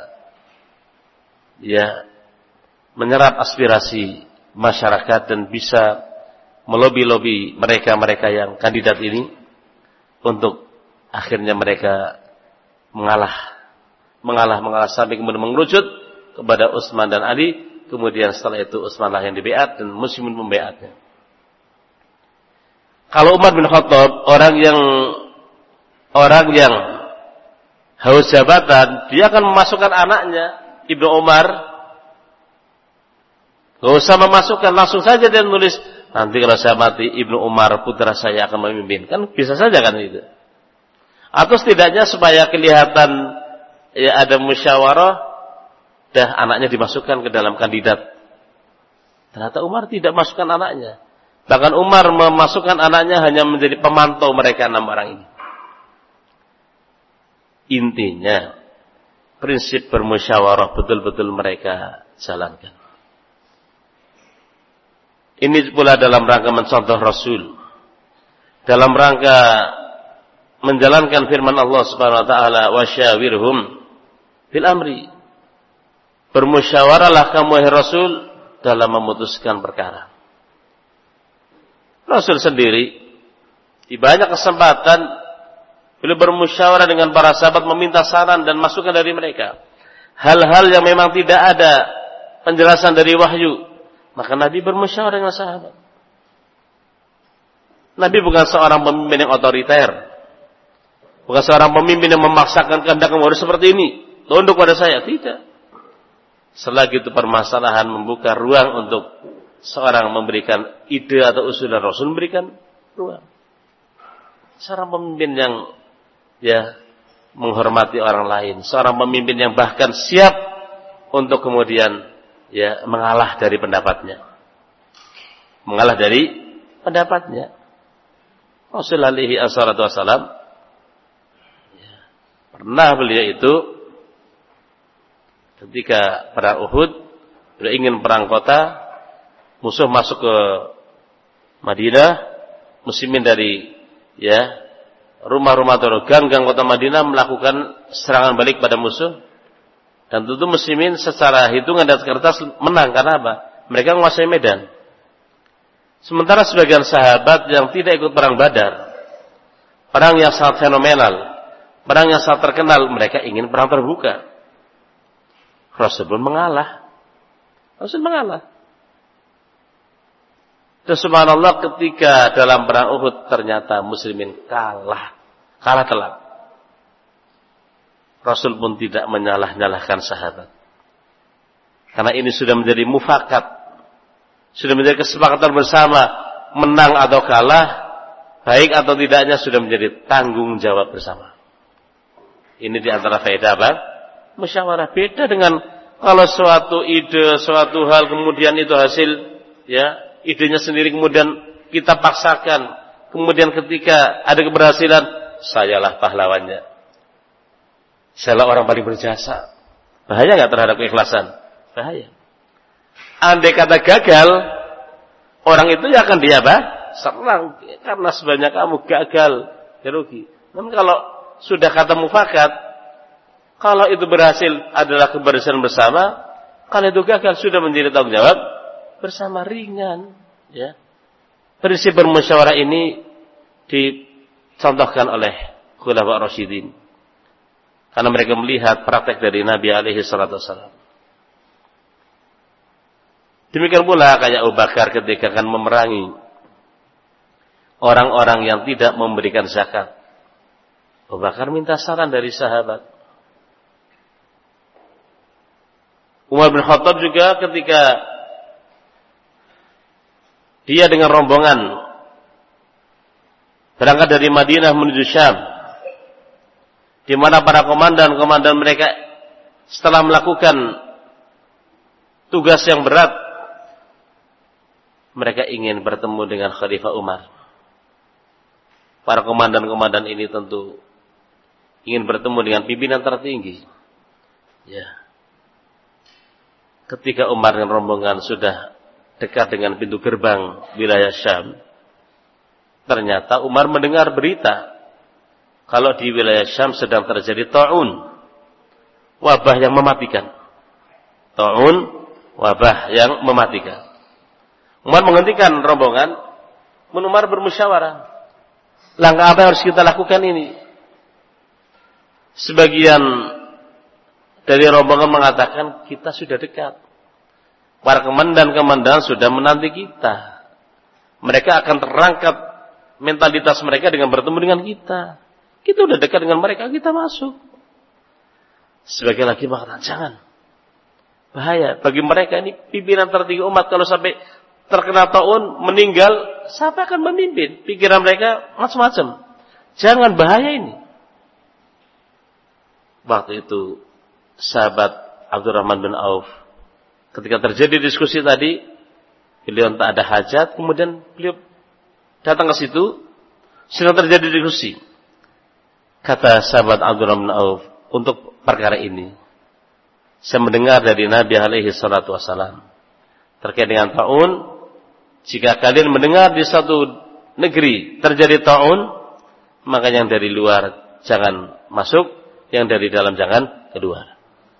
ya menyerap aspirasi masyarakat dan bisa melobi-lobi mereka-mereka yang kandidat ini untuk akhirnya mereka mengalah, mengalah, mengalah sampai kemudian mengerucut kepada Utsman dan Ali. Kemudian setelah itu Utsmanlah yang dibeat dan muslimin membeatnya. Kalau Umar bin Khattab orang yang orang yang haus jabatan, dia akan memasukkan anaknya Ibnu Umar. Gak usah memasukkan, langsung saja dia nulis, nanti kalau saya mati Ibnu Umar putra saya akan memimpin. Kan bisa saja kan itu. Atau setidaknya supaya kelihatan ya ada musyawarah, dah anaknya dimasukkan ke dalam kandidat. Ternyata Umar tidak masukkan anaknya. Bahkan Umar memasukkan anaknya hanya menjadi pemantau mereka enam orang ini. Intinya prinsip bermusyawarah betul-betul mereka jalankan. Ini pula dalam rangka mencontoh Rasul, dalam rangka menjalankan firman Allah Subhanahu wa taala, wasyawirhum fil amri. Bermusyawarahlah kamu wahai Rasul dalam memutuskan perkara. Rasul sendiri di banyak kesempatan beliau bermusyawarah dengan para sahabat, meminta saran dan masukan dari mereka. Hal-hal yang memang tidak ada penjelasan dari wahyu, maka Nabi bermusyawarah dengan sahabat. Nabi bukan seorang pemimpin yang otoriter, bukan seorang pemimpin yang memaksakan kehendak kamu harus seperti ini, tunduk pada saya. Tidak. Selagi itu permasalahan membuka ruang untuk seorang memberikan ide atau usul, dan Rasul memberikan ruang. Seorang pemimpin yang ya menghormati orang lain, seorang pemimpin yang bahkan siap untuk kemudian ya mengalah dari pendapatnya, mengalah dari pendapatnya. Rasulullah alaihi wasallam ya, pernah beliau itu ketika perang Uhud, beliau ingin perang kota, musuh masuk ke Madinah, muslimin dari ya rumah-rumah atau gang-gang kota Madinah melakukan serangan balik pada musuh. Dan tentu muslimin secara hitungan dan kertas menang. Karena apa? Mereka menguasai medan. Sementara sebagian sahabat yang tidak ikut perang Badar, perang yang sangat fenomenal, perang yang sangat terkenal, mereka ingin perang terbuka. Rasul pun mengalah. Rasul mengalah. Dan subhanallah ketika dalam perang Uhud ternyata muslimin kalah. Kalah telak. Rasul pun tidak menyalah-nyalahkan sahabat. Karena ini sudah menjadi mufakat. Sudah menjadi kesepakatan bersama. Menang atau kalah, baik atau tidaknya sudah menjadi tanggung jawab bersama. Ini diantara faedah apa? Musyawarah. Beda dengan kalau suatu ide, suatu hal kemudian itu hasil ya idenya sendiri kemudian kita paksakan, kemudian ketika ada keberhasilan, sayalah pahlawannya, sayalah orang paling berjasa. Bahaya nggak terhadap keikhlasan? Bahaya. Andai kata gagal, orang itu ya akan dia apa? Serang, karena sebanyak kamu gagal, ya rugi. Namun kalau sudah kata mufakat, kalau itu berhasil adalah keberhasilan bersama, kalau itu gagal sudah menjadi tanggung jawab bersama, ringan, ya. Prinsip bermusyawarah ini dicontohkan oleh Khulafa Rasyidin, karena mereka melihat praktek dari Nabi alaihi salatu wasallam. Demikian pula kayak Abu Bakar ketika akan memerangi orang-orang yang tidak memberikan zakat. Abu Bakar minta saran dari sahabat. Umar bin Khattab juga ketika dia dengan rombongan berangkat dari Madinah menuju Syam, di mana para komandan-komandan mereka setelah melakukan tugas yang berat, mereka ingin bertemu dengan Khalifah Umar. Para komandan-komandan ini tentu ingin bertemu dengan pimpinan tertinggi. Ya. Ketika Umar dan rombongan sudah dekat dengan pintu gerbang wilayah Syam, ternyata Umar mendengar berita kalau di wilayah Syam sedang terjadi ta'un, wabah yang mematikan. Ta'un, wabah yang mematikan. Umar menghentikan rombongan, Umar bermusyawarah. Langkah apa yang harus kita lakukan ini? Sebagian dari rombongan mengatakan kita sudah dekat. Para komandan-komandan sudah menanti kita. Mereka akan terangkat mentalitas mereka dengan bertemu dengan kita. Kita sudah dekat dengan mereka, kita masuk. Sebagian lagi mengatakan jangan. Bahaya bagi mereka ini pimpinan tertinggi umat, kalau sampai terkena taun meninggal, siapa akan memimpin? Pikiran mereka macam-macam. Jangan, bahaya ini. Waktu itu sahabat Abdurrahman bin Auf, ketika terjadi diskusi tadi, beliau tak ada hajat, kemudian beliau datang ke situ, sedang terjadi diskusi. Kata sahabat Abdurrahman bin Auf, untuk perkara ini saya mendengar dari Nabi alaihi salatu wassalam terkait dengan taun, jika kalian mendengar di satu negeri terjadi taun, maka yang dari luar jangan masuk, yang dari dalam jangan keluar.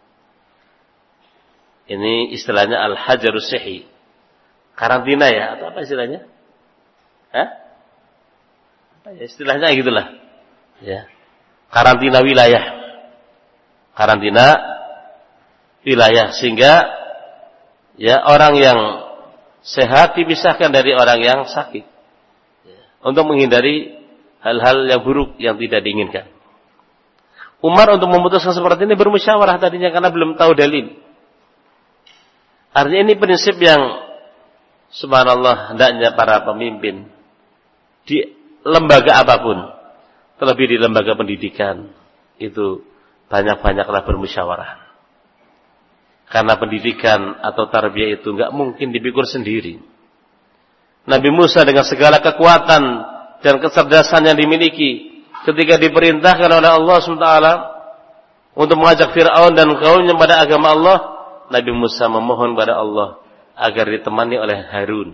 Ini istilahnya al-hajarus sihi, karantina ya, atau apa istilahnya? Hah? Apa ya istilahnya gitulah. Ya. Karantina wilayah. Karantina wilayah, sehingga ya orang yang sehat dipisahkan dari orang yang sakit, ya, untuk menghindari hal-hal yang buruk yang tidak diinginkan. Umar untuk memutuskan seperti ini bermusyawarah tadinya karena belum tahu dalil. Artinya ini prinsip yang subhanallah hendaknya para pemimpin di lembaga apapun, terlebih di lembaga pendidikan, itu banyak-banyaklah bermusyawarah. Karena pendidikan atau tarbiyah itu enggak mungkin dipikul sendiri. Nabi Musa dengan segala kekuatan dan kecerdasan yang dimiliki, ketika diperintahkan oleh Allah subhanahu wa taala untuk mengajak Fir'aun dan kaumnya pada agama Allah, Nabi Musa memohon kepada Allah agar ditemani oleh Harun.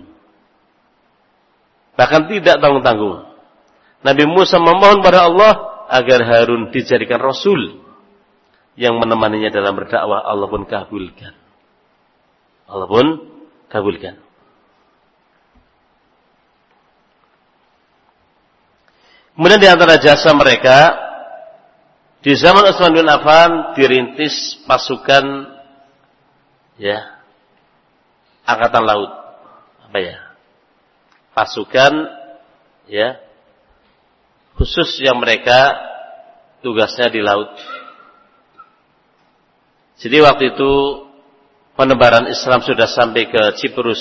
Bahkan tidak tanggung-tanggung, Nabi Musa memohon kepada Allah agar Harun dijadikan Rasul yang menemaninya dalam berdakwah. Allah pun kabulkan. Allah pun kabulkan. Kemudian di antara jasa mereka, di zaman Utsman bin Affan dirintis pasukan ya angkatan laut. Apa ya? Pasukan ya khusus yang mereka tugasnya di laut. Jadi waktu itu penebaran Islam sudah sampai ke Ciprus,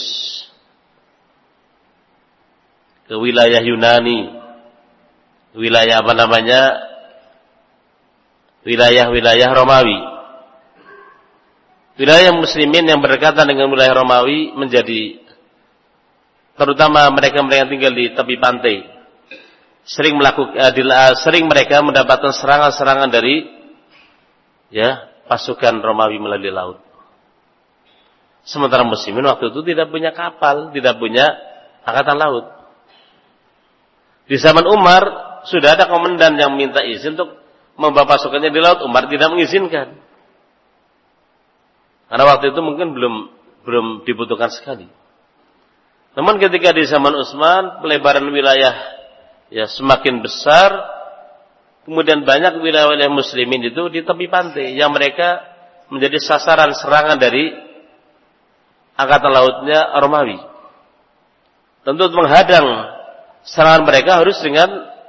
ke wilayah Yunani, wilayah apa namanya, wilayah-wilayah Romawi. Wilayah muslimin yang berdekatan dengan wilayah Romawi menjadi, terutama mereka-mereka yang tinggal di tepi pantai, sering melakukan, uh, sering mereka mendapatkan serangan-serangan dari ya pasukan Romawi melalui laut. Sementara muslimin waktu itu tidak punya kapal, tidak punya angkatan laut. Di zaman Umar sudah ada komandan yang minta izin untuk membawa pasukannya di laut. Umar tidak mengizinkan. Karena waktu itu mungkin belum belum dibutuhkan sekali. Namun ketika di zaman Utsman pelebaran wilayah ya semakin besar, kemudian banyak wilayah-wilayah muslimin itu di tepi pantai yang mereka menjadi sasaran serangan dari angkatan lautnya Romawi. Tentu untuk menghadang serangan mereka harus dengan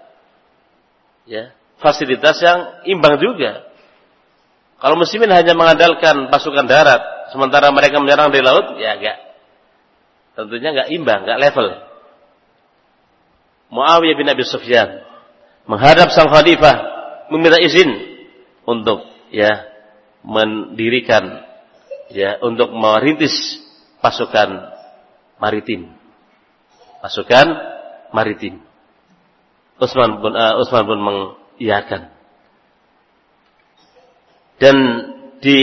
ya fasilitas yang imbang juga. Kalau muslimin hanya mengandalkan pasukan darat, sementara mereka menyerang dari laut, ya enggak. Tentunya enggak imbang, enggak level. Muawiyah bin Abi Sufyan menghadap sang khalifah meminta izin untuk ya mendirikan ya untuk merintis pasukan maritim. Pasukan maritim. Utsman pun uh, Utsman pun mengiyakan. Dan di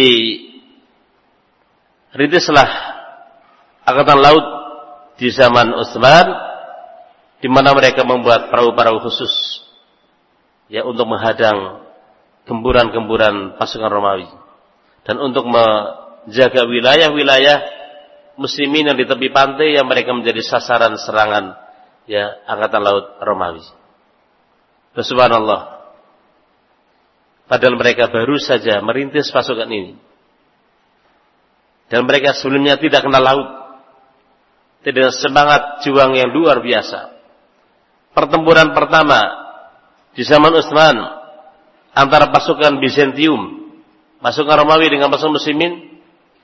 rintislah angkatan laut di zaman Utsman, di mana mereka membuat perahu-perahu khusus ya untuk menghadang gemburan-gemburan pasukan Romawi dan untuk menjaga wilayah-wilayah muslimin yang di tepi pantai yang mereka menjadi sasaran serangan ya angkatan laut Romawi. Subhanallah. Padahal mereka baru saja merintis pasukan ini. Dan mereka sebelumnya tidak kenal laut. Tidak semangat juang yang luar biasa. Pertempuran pertama di zaman Utsman antara pasukan Bizantium, pasukan Romawi dengan pasukan muslimin,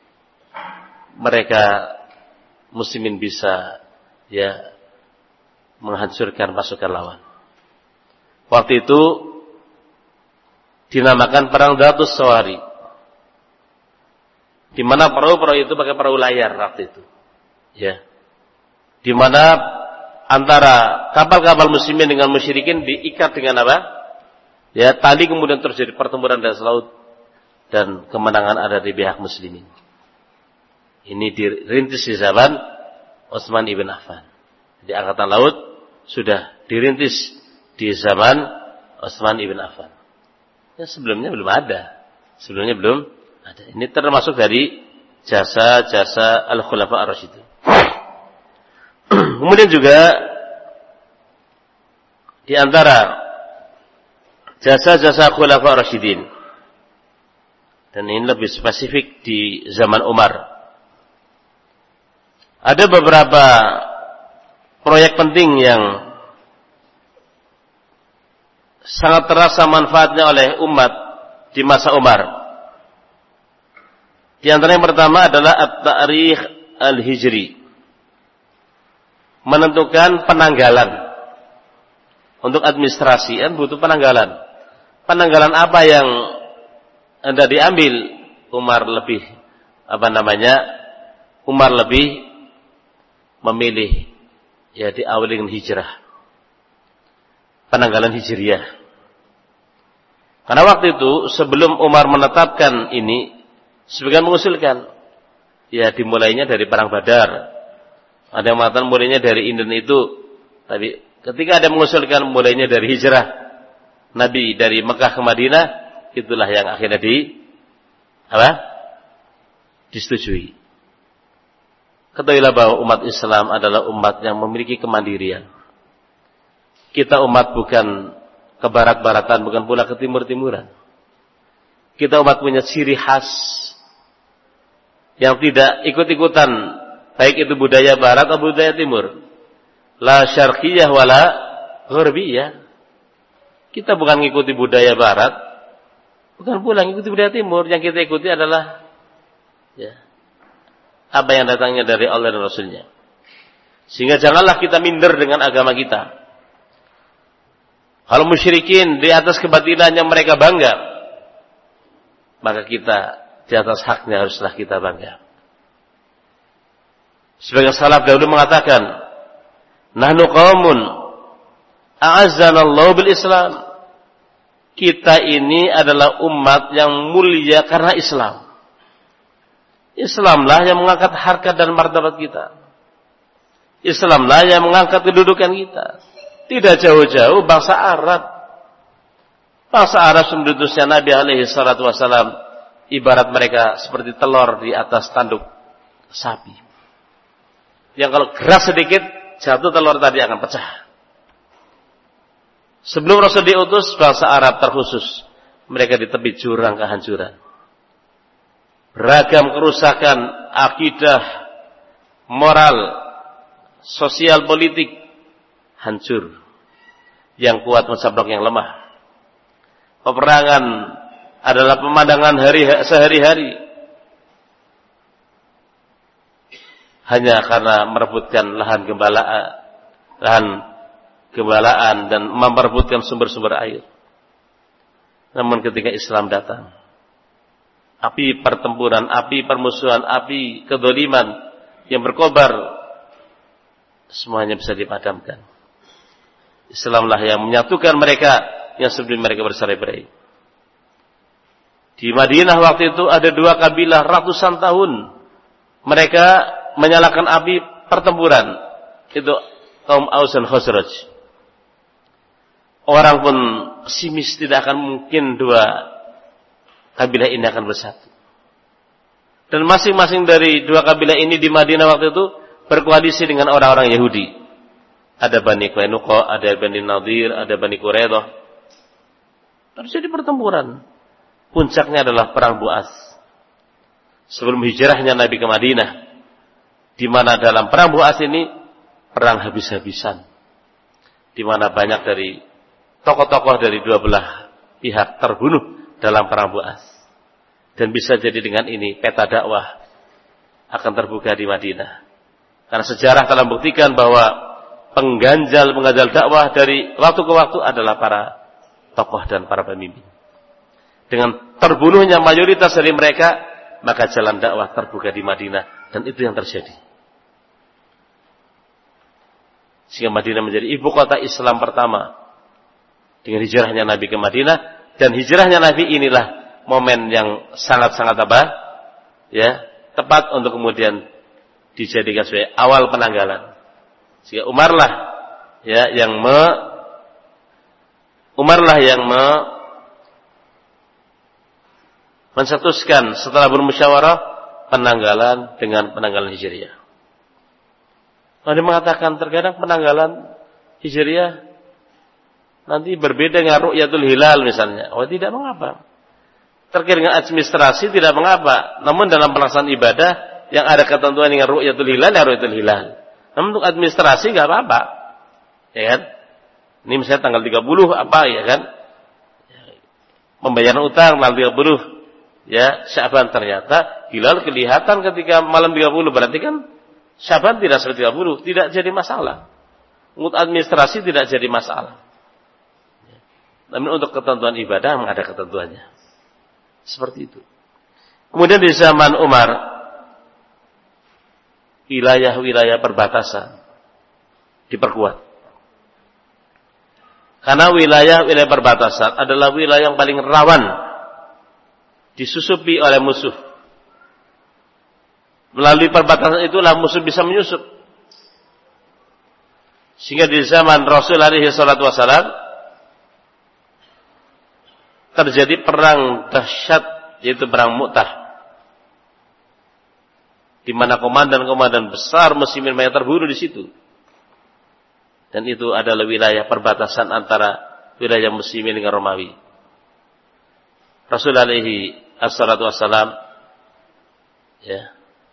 mereka muslimin bisa ya menghancurkan pasukan lawan. Waktu itu dinamakan perang Dhatus Sawari, di mana perahu-perahu itu pakai perahu layar waktu itu, ya, di mana antara kapal-kapal muslimin dengan musyrikin diikat dengan apa? Ya, tali, kemudian terjadi pertempuran di atas laut dan kemenangan ada di pihak muslimin. Ini dirintis di zaman Utsman ibn Affan. Di angkatan laut sudah dirintis di zaman Utsman ibn Affan. Ya, sebelumnya belum ada. Sebelumnya belum ada. Ini termasuk dari jasa-jasa Al-Khulafa Ar-Rasyidun. Kemudian juga di antara jasa-jasa Khulafa Ar-Rasyidin, dan ini lebih spesifik di zaman Umar, ada beberapa proyek penting yang sangat terasa manfaatnya oleh umat di masa Umar. Di antara yang pertama adalah At-Ta'rikh Al-Hijri, menentukan penanggalan. Untuk administrasi kan butuh penanggalan. Penanggalan apa yang hendak diambil? Umar lebih apa namanya? Umar lebih memilih ya diawali dengan hijrah. Penanggalan hijriyah. Karena waktu itu sebelum Umar menetapkan ini, sebagian mengusulkan ya dimulainya dari perang Badar. Ada yang mengatakan mulainya dari Inden itu, tapi ketika ada mengusulkan mulainya dari hijrah Nabi dari Mekah ke Madinah, itulah yang akhirnya di apa? Disetujui. Ketahuilah bahwa umat Islam adalah umat yang memiliki kemandirian. Kita umat bukan ke barat-baratan, bukan pula ke timur-timuran. Kita umat punya ciri khas yang tidak ikut-ikutan, baik itu budaya barat atau budaya timur. La syarqiyah wala gharbiyah. Kita bukan mengikuti budaya barat, bukan pula mengikuti budaya timur. Yang kita ikuti adalah ya, apa yang datangnya dari Allah dan Rasulnya. Sehingga janganlah kita minder dengan agama kita. Kalau musyrikin di atas kebatilan yang mereka bangga, maka kita di atas haknya haruslah kita bangga. Sebagian salaf dahulu mengatakan, nahnu qaumun a'azzanallahu bil Islam. Kita ini adalah umat yang mulia karena Islam. Islamlah yang mengangkat harkat dan martabat kita. Islamlah yang mengangkat kedudukan kita. Tidak jauh-jauh bangsa Arab. Bangsa Arab sebelumnya Nabi alaihi salatu wasalam ibarat mereka seperti telur di atas tanduk sapi. Yang kalau keras sedikit jatuh telur tadi akan pecah. Sebelum Rasul diutus, bangsa Arab terkhusus mereka di tepi jurang kehancuran. Beragam kerusakan akidah, moral, sosial, politik hancur. Yang kuat mensablok yang lemah. Peperangan adalah pemandangan hari sehari-hari. Hanya karena merebutkan lahan gembala, lahan gembalaan dan memperebutkan sumber-sumber air. Namun ketika Islam datang, api pertempuran, api permusuhan, api kedzaliman yang berkobar, semuanya bisa dipadamkan. Islamlah yang menyatukan mereka yang sebelum mereka bercerai-berai. Di Madinah waktu itu ada dua kabilah ratusan tahun mereka menyalakan api pertempuran. Itu kaum Aus dan Khazraj. Orang pun pesimis, tidak akan mungkin dua kabilah ini akan bersatu. Dan masing-masing dari dua kabilah ini di Madinah waktu itu berkoalisi dengan orang-orang Yahudi. Ada Bani Qainuqa, ada Bani Nadir, ada Bani Quraidah. Terjadi pertempuran. Puncaknya adalah perang Bu'ats. Sebelum hijrahnya Nabi ke Madinah, di mana dalam perang Bu'ats ini perang habis-habisan, di mana banyak dari tokoh-tokoh dari dua belah pihak terbunuh dalam perang Bu'ats. Dan bisa jadi dengan ini peta dakwah akan terbuka di Madinah. Karena sejarah telah membuktikan bahwa pengganjal-pengganjal dakwah dari waktu ke waktu adalah para tokoh dan para pemimpin. Dengan terbunuhnya mayoritas dari mereka, maka jalan dakwah terbuka di Madinah, dan itu yang terjadi. Sehingga Madinah menjadi ibu kota Islam pertama dengan hijrahnya Nabi ke Madinah, dan hijrahnya Nabi inilah momen yang sangat-sangat apa? Ya, tepat untuk kemudian dijadikan sebagai awal penanggalan. Sehingga Umarlah ya yang me Umarlah yang me mencetuskan setelah bermusyawarah penanggalan dengan penanggalan Hijriah. Ada mengatakan terkadang penanggalan Hijriah nanti berbeda dengan Ru'yatul Hilal misalnya. Oh, tidak mengapa. Terkait dengan administrasi tidak mengapa. Namun dalam pelaksanaan ibadah yang ada ketentuan dengan Ru'yatul Hilal ya Ru'yatul Hilal. Namun untuk administrasi enggak apa-apa. Ya kan? Ini misalnya tanggal tiga puluh apa ya kan? Pembayaran utang tanggal tiga puluh ya Sya'ban, ternyata hilal kelihatan ketika malam tiga puluh, berarti kan Sya'ban tidak sampai tiga puluh, tidak jadi masalah. Untuk administrasi tidak jadi masalah. Namun untuk ketentuan ibadah memang ada ketentuannya. Seperti itu. Kemudian di zaman Umar, wilayah-wilayah perbatasan diperkuat. Karena wilayah-wilayah perbatasan adalah wilayah yang paling rawan disusupi oleh musuh. Melalui perbatasan itulah musuh bisa menyusup. Sehingga di zaman Rasul alaihi salatu wasalam terjadi perang dahsyat, yaitu perang Mu'tah, di mana komandan-komandan besar muslimin banyak terbunuh di situ. Dan itu adalah wilayah perbatasan antara wilayah muslimin dengan Romawi. Rasul alaihi assalatu wassalam ya,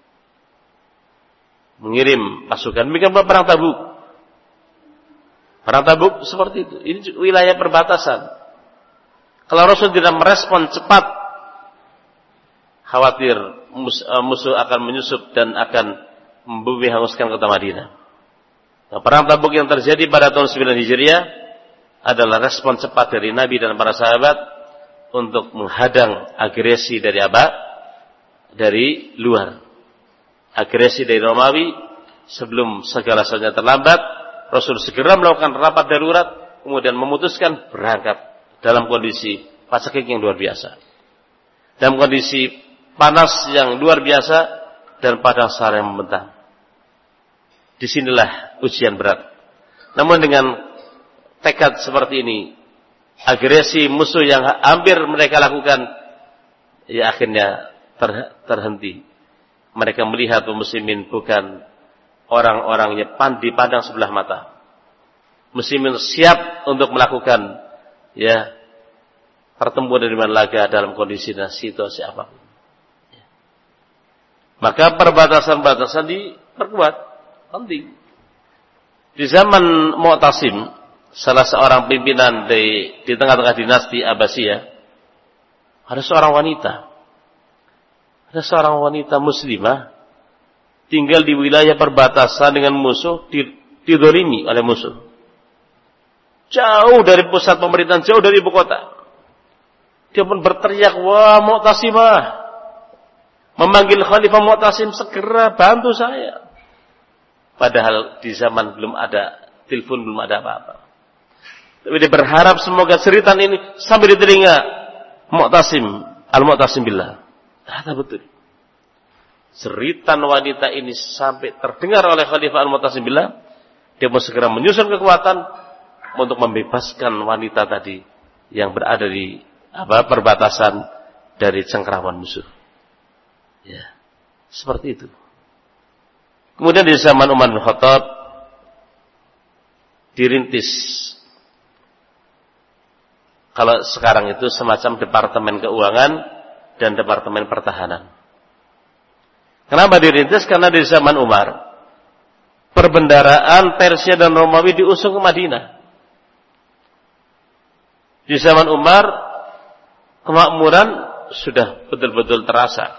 mengirim pasukan. Demikian perang Tabuk. Perang Tabuk seperti itu. Ini wilayah perbatasan. Kalau Rasul tidak merespon cepat, khawatir musuh akan menyusup dan akan membumi hanguskan kota Madinah. Nah, perang Tabuk yang terjadi pada tahun sembilan Hijriah adalah respon cepat dari Nabi dan para sahabat untuk menghadang agresi dari apa? Dari luar. Agresi dari Romawi sebelum segala sesuatunya terlambat, Rasul segera melakukan rapat darurat, kemudian memutuskan berangkat dalam kondisi paceklik yang luar biasa. Dalam kondisi panas yang luar biasa dan padang sahara yang membentang. Disinilah ujian berat. Namun dengan tekad seperti ini, agresi musuh yang hampir mereka lakukan, ya akhirnya ter, terhenti. Mereka melihat kaum muslimin bukan orang-orang yang dipandang sebelah mata. Muslimin siap untuk melakukan ya pertempuran di mana laga dalam kondisi dan situasi apapun. Ya. Maka perbatasan-perbatasan diperkuat, penting. Di zaman Mu'tasim, salah seorang pimpinan di, di tengah-tengah dinasti Abbasiyah, ada seorang wanita. Ada seorang wanita muslimah tinggal di wilayah perbatasan dengan musuh, didolimi oleh musuh. jauh dari pusat pemerintahan, jauh dari ibu kota. Dia pun berteriak, wah Mu'tasimah, memanggil Khalifah Mu'tasim, segera bantu saya. Padahal di zaman belum ada telepon, belum ada apa-apa. Tapi dia berharap semoga cerita ini sampai di telinga Mu'tasim, Al-Mu'tasim billah. Ternyata betul. Cerita wanita ini sampai terdengar oleh Khalifah Al-Mu'tasim billah. Dia pun segera menyusun kekuatan untuk membebaskan wanita tadi yang berada di apa perbatasan dari cengkeraman musuh. Ya, seperti itu. Kemudian di zaman Umar bin Khattab dirintis, kalau sekarang itu semacam departemen keuangan dan departemen pertahanan. Kenapa dirintis? Karena di zaman Umar perbendaraan Persia dan Romawi diusung ke Madinah. Di zaman Umar kemakmuran sudah betul-betul terasa.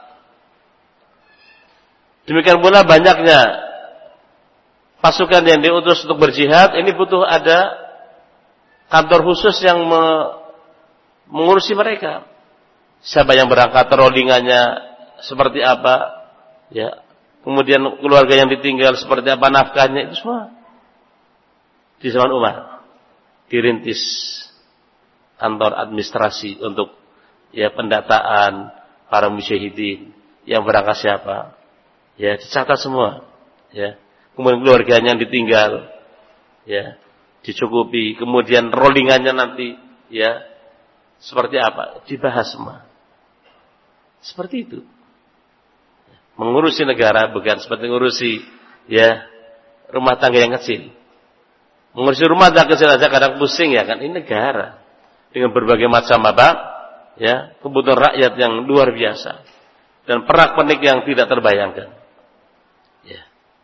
Demikian pula banyaknya pasukan yang diutus untuk berjihad, ini butuh ada kantor khusus yang me mengurusi mereka. Siapa yang berangkat, rollingannya seperti apa, ya. Kemudian keluarga yang ditinggal seperti apa, nafkahnya, itu semua di zaman Umar dirintis kantor administrasi untuk ya pendataan para musyahidin yang berangkat siapa, ya dicatat semua, ya. Kemudian keluarganya yang ditinggal, ya dicukupi. Kemudian rollingannya nanti, ya seperti apa, dibahas semua. Seperti itu. Mengurusi negara bukan seperti mengurusi ya rumah tangga yang kecil. Mengurusi rumah tangga kecil aja kadang pusing ya kan, ini negara dengan berbagai macam apa ya kebutuhan rakyat yang luar biasa dan pernak-pernik yang tidak terbayangkan. Ya.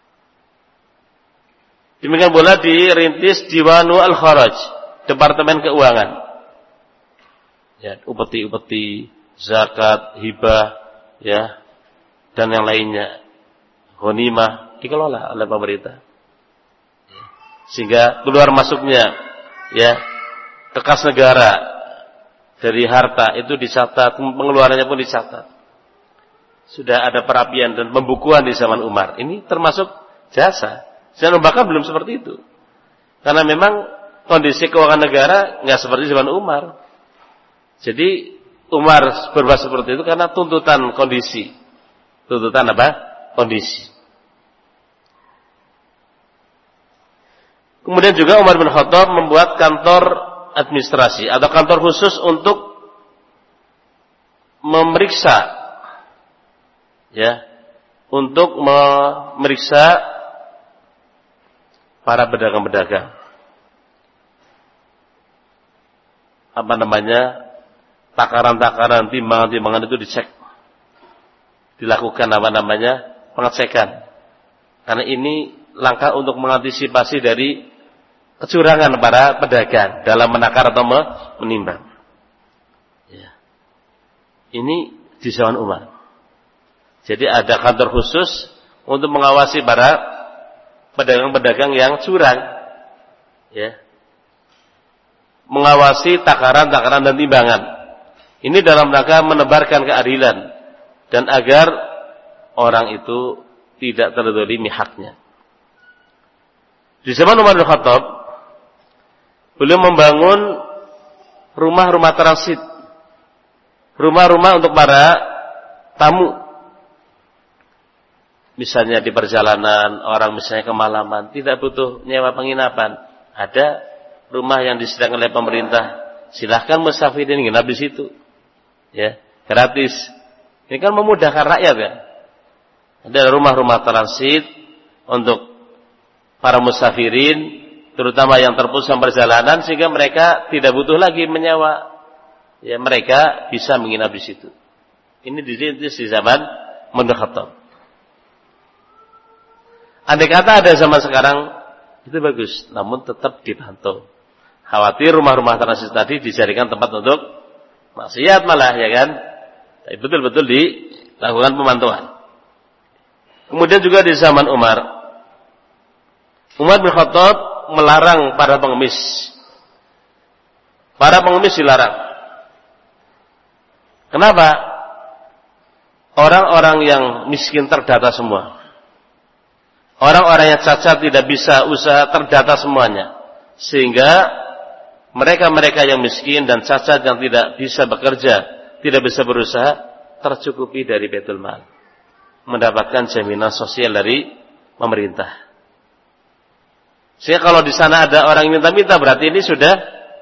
Demikian pula dirintis Diwanu Al-Kharaj, Departemen Keuangan. Ya, upeti-upeti, zakat, hibah, ya, dan yang lainnya, ghanimah dikelola oleh pemerintah. Sehingga keluar masuknya, ya, kekas negara dari harta itu dicatat, pengeluarannya pun dicatat. Sudah ada perapian dan pembukuan di zaman Umar. Ini termasuk jasa. Zaman Bakar belum seperti itu. Karena memang kondisi keuangan negara nggak seperti zaman Umar. Jadi Umar berbuat seperti itu karena tuntutan kondisi. Tuntutan apa? Kondisi. Kemudian juga Umar bin Khattab membuat kantor administrasi atau kantor khusus untuk memeriksa, ya, untuk memeriksa para pedagang-pedagang. Apa namanya? Takaran-takaran, timbangan-timbangan itu dicek. Dilakukan apa namanya? Pengecekan. Karena ini langkah untuk mengantisipasi dari kecurangan para pedagang dalam menakar atau menimbang. Ya. Ini di zaman Umar. Jadi ada kantor khusus untuk mengawasi para pedagang-pedagang yang curang. Ya. Mengawasi takaran-takaran dan timbangan. Ini dalam rangka menebarkan keadilan dan agar orang itu tidak terzalimi haknya. Di zaman Umar bin Khattab, beliau membangun rumah-rumah transit, rumah-rumah untuk para tamu. Misalnya di perjalanan, orang misalnya kemalaman, tidak butuh nyewa penginapan. Ada rumah yang disediakan oleh pemerintah, silahkan musafirin nginap di situ. Ya, gratis. Ini kan memudahkan rakyat ya. Ada rumah-rumah transit untuk para musafirin, terutama yang terpusat perjalanan, sehingga mereka tidak butuh lagi menyewa. Ya, mereka bisa menginap di situ. Ini dirintis di zaman Umar bin Khattab. Andai kata ada zaman sekarang, itu bagus, namun tetap dipantau. Khawatir rumah-rumah transit tadi dijadikan tempat untuk maksiat malah, ya kan? Tapi betul-betul dilakukan pemantauan. Kemudian juga di zaman Umar, Umar bin Khattab melarang para pengemis Para pengemis dilarang. Kenapa? Orang-orang yang miskin terdata semua. Orang-orang yang cacat tidak bisa usaha terdata semuanya. Sehingga mereka-mereka yang miskin dan cacat yang tidak bisa bekerja, tidak bisa berusaha, tercukupi dari Baitul Mal. Mendapatkan jaminan sosial dari pemerintah. Sehingga kalau di sana ada orang yang minta-minta, berarti ini sudah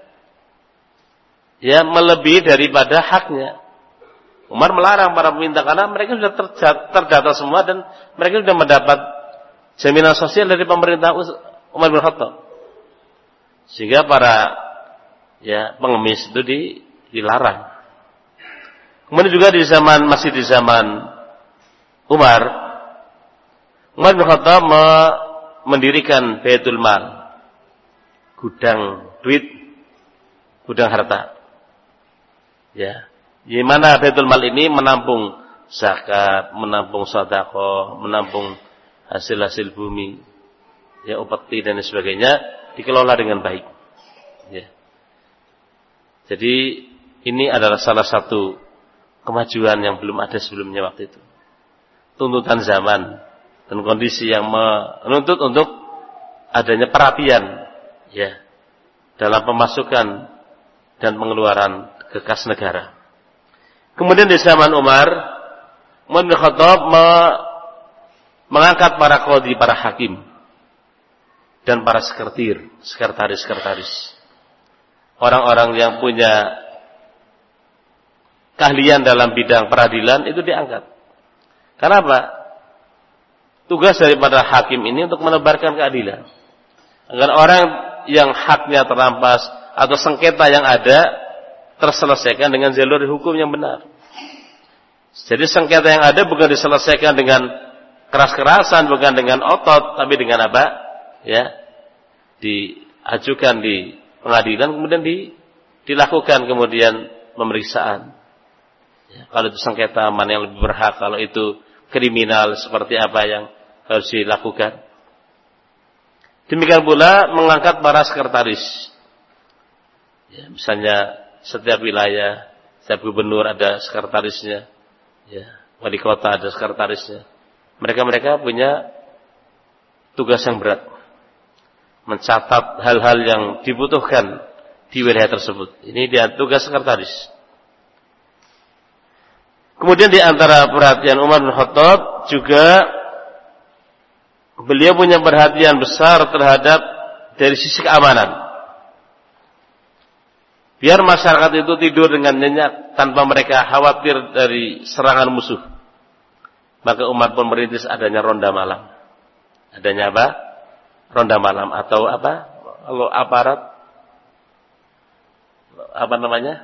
ya melebihi daripada haknya. Umar melarang para peminta karena mereka sudah terdata semua dan mereka sudah mendapat jaminan sosial dari pemerintah Umar bin Khattab. Sehingga para ya pengemis itu di, dilarang. Kemudian juga di zaman masih di zaman Umar, Umar bin Khattab me, mendirikan Baitul Mal, gudang duit, gudang harta. Ya, di mana Baitul Mal ini menampung zakat, menampung sedekah, menampung hasil-hasil bumi, ya upeti dan sebagainya, dikelola dengan baik. Ya. Jadi ini adalah salah satu kemajuan yang belum ada sebelumnya waktu itu. Tuntutan zaman dan kondisi yang menuntut untuk adanya perapian ya dalam pemasukan dan pengeluaran ke kas negara. Kemudian di zaman Umar, Umar bin Khattab me, mengangkat para qadhi, para hakim dan para sekretir, sekretaris-sekretaris. Orang-orang yang punya keahlian dalam bidang peradilan itu diangkat. Kenapa? Tugas daripada hakim ini untuk menebarkan keadilan. Agar orang yang haknya terampas atau sengketa yang ada terselesaikan dengan jalur hukum yang benar. Jadi sengketa yang ada bukan diselesaikan dengan keras-kerasan, bukan dengan otot, tapi dengan apa? Ya, diajukan di pengadilan, kemudian di, dilakukan kemudian pemeriksaan. Ya, kalau itu sengketa mana yang lebih berhak, kalau itu kriminal seperti apa yang harus dilakukan. Demikian pula mengangkat para sekretaris. Ya, misalnya setiap wilayah, setiap gubernur ada sekretarisnya, ya, wali kota ada sekretarisnya. Mereka-mereka punya tugas yang berat, mencatat hal-hal yang dibutuhkan di wilayah tersebut. Ini dia tugas sekretaris. Kemudian di antara perhatian Umar bin Khattab juga beliau punya perhatian besar terhadap dari sisi keamanan. Biar masyarakat itu tidur dengan nyenyak tanpa mereka khawatir dari serangan musuh. Maka Umar pun merintis adanya ronda malam. Adanya apa? Ronda malam atau apa? Kalau aparat apa namanya?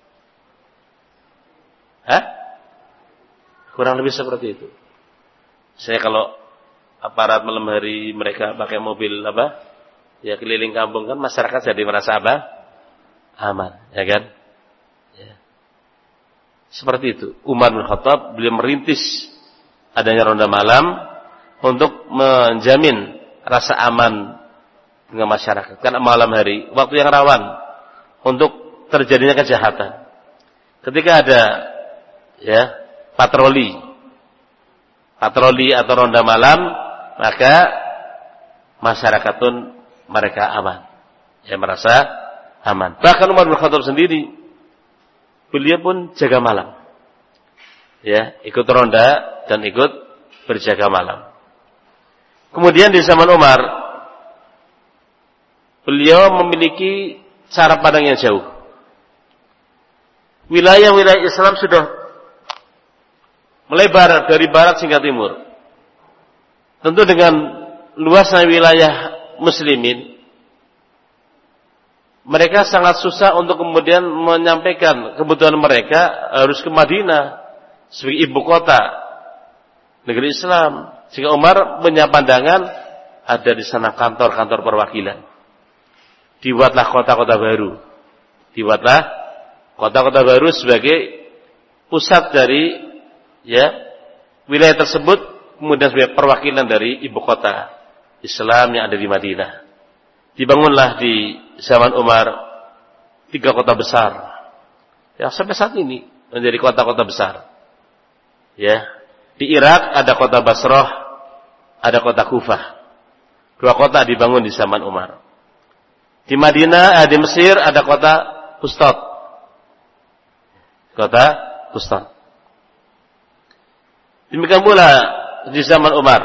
Hah? Kurang lebih seperti itu. Saya kalau aparat malam hari mereka pakai mobil apa? Ya keliling kampung kan masyarakat jadi merasa apa? Aman, ya kan? Ya. Seperti itu. Umar bin Khattab beliau merintis adanya ronda malam untuk menjamin rasa aman dengan masyarakat. Karena malam hari waktu yang rawan untuk terjadinya kejahatan. Ketika ada ya patroli, patroli atau ronda malam, maka masyarakat pun mereka aman, ya merasa aman. Bahkan Umar bin Khattab sendiri, beliau pun jaga malam, ya ikut ronda dan ikut berjaga malam. Kemudian di zaman Umar, beliau memiliki cara pandang yang jauh. Wilayah-wilayah Islam sudah melebar dari barat hingga timur. Tentu dengan luasnya wilayah muslimin, mereka sangat susah untuk kemudian menyampaikan kebutuhan mereka harus ke Madinah sebagai ibu kota negeri Islam. Sehingga Umar punya pandangan ada di sana kantor-kantor perwakilan. Dibuatlah kota-kota baru. Dibuatlah kota-kota baru sebagai pusat dari ya wilayah tersebut, kemudian sebagai perwakilan dari ibu kota Islam yang ada di Madinah. Dibangunlah di zaman Umar tiga kota besar yang sampai saat ini menjadi kota-kota besar. Ya, di Irak ada kota Basrah, ada kota Kufah. Dua kota dibangun di zaman Umar. Di Madinah, eh, di Mesir ada kota Fustat. Kota Fustat. Demikian pula di zaman Umar.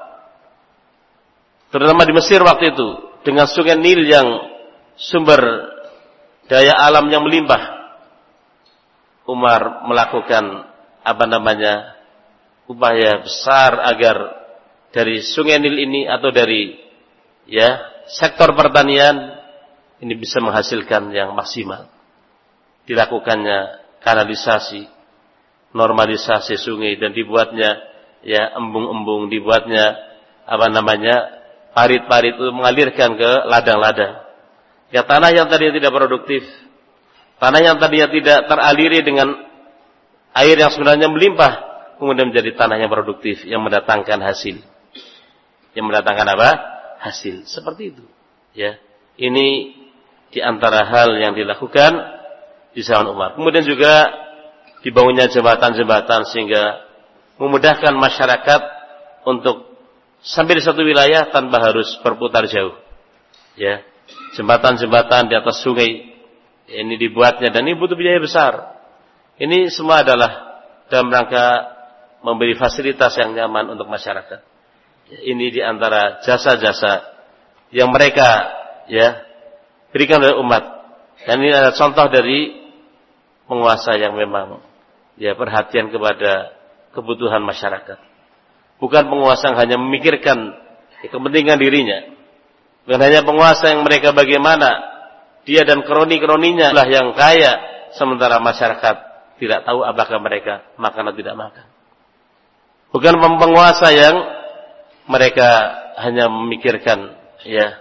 Terutama di Mesir waktu itu, dengan sungai Nil yang sumber daya alam yang melimpah. Umar melakukan apa namanya upaya besar agar dari sungai Nil ini atau dari ya sektor pertanian ini bisa menghasilkan yang maksimal. Dilakukannya kanalisasi, normalisasi sungai dan dibuatnya ya embung-embung, dibuatnya apa namanya parit-parit itu mengalirkan ke ladang-ladang. Ya tanah yang tadinya tidak produktif, tanah yang tadinya tidak teraliri dengan air yang sebenarnya melimpah, kemudian menjadi tanah yang produktif, yang mendatangkan hasil. Yang mendatangkan apa? Hasil. Seperti itu. Ya, ini di antara hal yang dilakukan di zaman Umar. Kemudian juga dibangunnya jembatan-jembatan sehingga memudahkan masyarakat untuk sampai di satu wilayah tanpa harus berputar jauh. Ya, jembatan-jembatan di atas sungai ini dibuatnya dan ini butuh biaya besar. Ini semua adalah dalam rangka memberi fasilitas yang nyaman untuk masyarakat. Ini di antara jasa-jasa yang mereka ya berikan oleh umat. Dan ini adalah contoh dari penguasa yang memang ya perhatian kepada kebutuhan masyarakat. Bukan penguasa yang hanya memikirkan ya, kepentingan dirinya. Bukan hanya penguasa yang mereka bagaimana dia dan kroni-kroninya lah yang kaya, sementara masyarakat tidak tahu apakah mereka makan atau tidak makan. Bukan penguasa yang mereka hanya memikirkan ya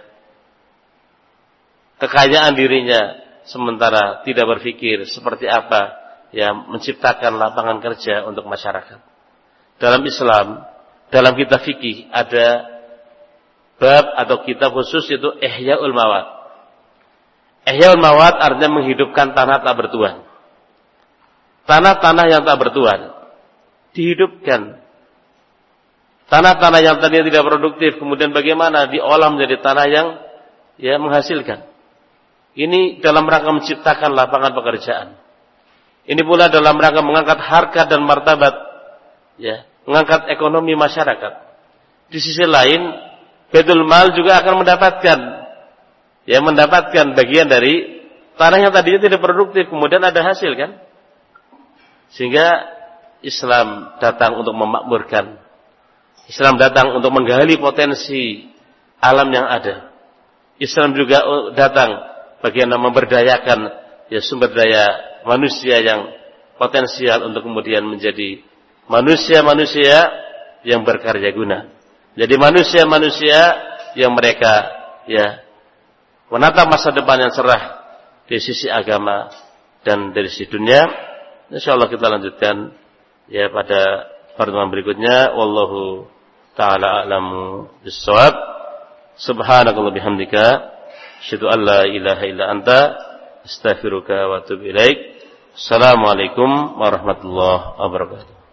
kekayaan dirinya, sementara tidak berpikir seperti apa ya menciptakan lapangan kerja untuk masyarakat. Dalam Islam, dalam kitab fikih ada bab atau kitab khusus itu Ihya'ul Mawad. Ihya'ul Mawad artinya menghidupkan tanah tak bertuan. Tanah-tanah yang tak bertuan dihidupkan. Tanah-tanah yang tadinya tidak produktif kemudian bagaimana diolah menjadi tanah yang ya menghasilkan. Ini dalam rangka menciptakan lapangan pekerjaan. Ini pula dalam rangka mengangkat harkat dan martabat ya, mengangkat ekonomi masyarakat. Di sisi lain, Baitul Mal juga akan mendapatkan ya mendapatkan bagian dari tanah yang tadinya tidak produktif kemudian ada hasil kan? Sehingga Islam datang untuk memakmurkan. Islam datang untuk menggali potensi alam yang ada. Islam juga datang bagaimana memberdayakan ya sumber daya manusia yang potensial untuk kemudian menjadi manusia-manusia yang berkarya guna. Jadi manusia-manusia yang mereka ya menatap masa depan yang cerah dari sisi agama dan dari sisi dunia. Insyaallah kita lanjutkan ya pada pertemuan berikutnya. Wallahu ta'ala a'lamu bis-shawab. Subhanakallah bihamdika asyhadu an la ilaha illa anta astaghfiruka wa atubu ilaik. Assalamualaikum warahmatullahi wabarakatuh.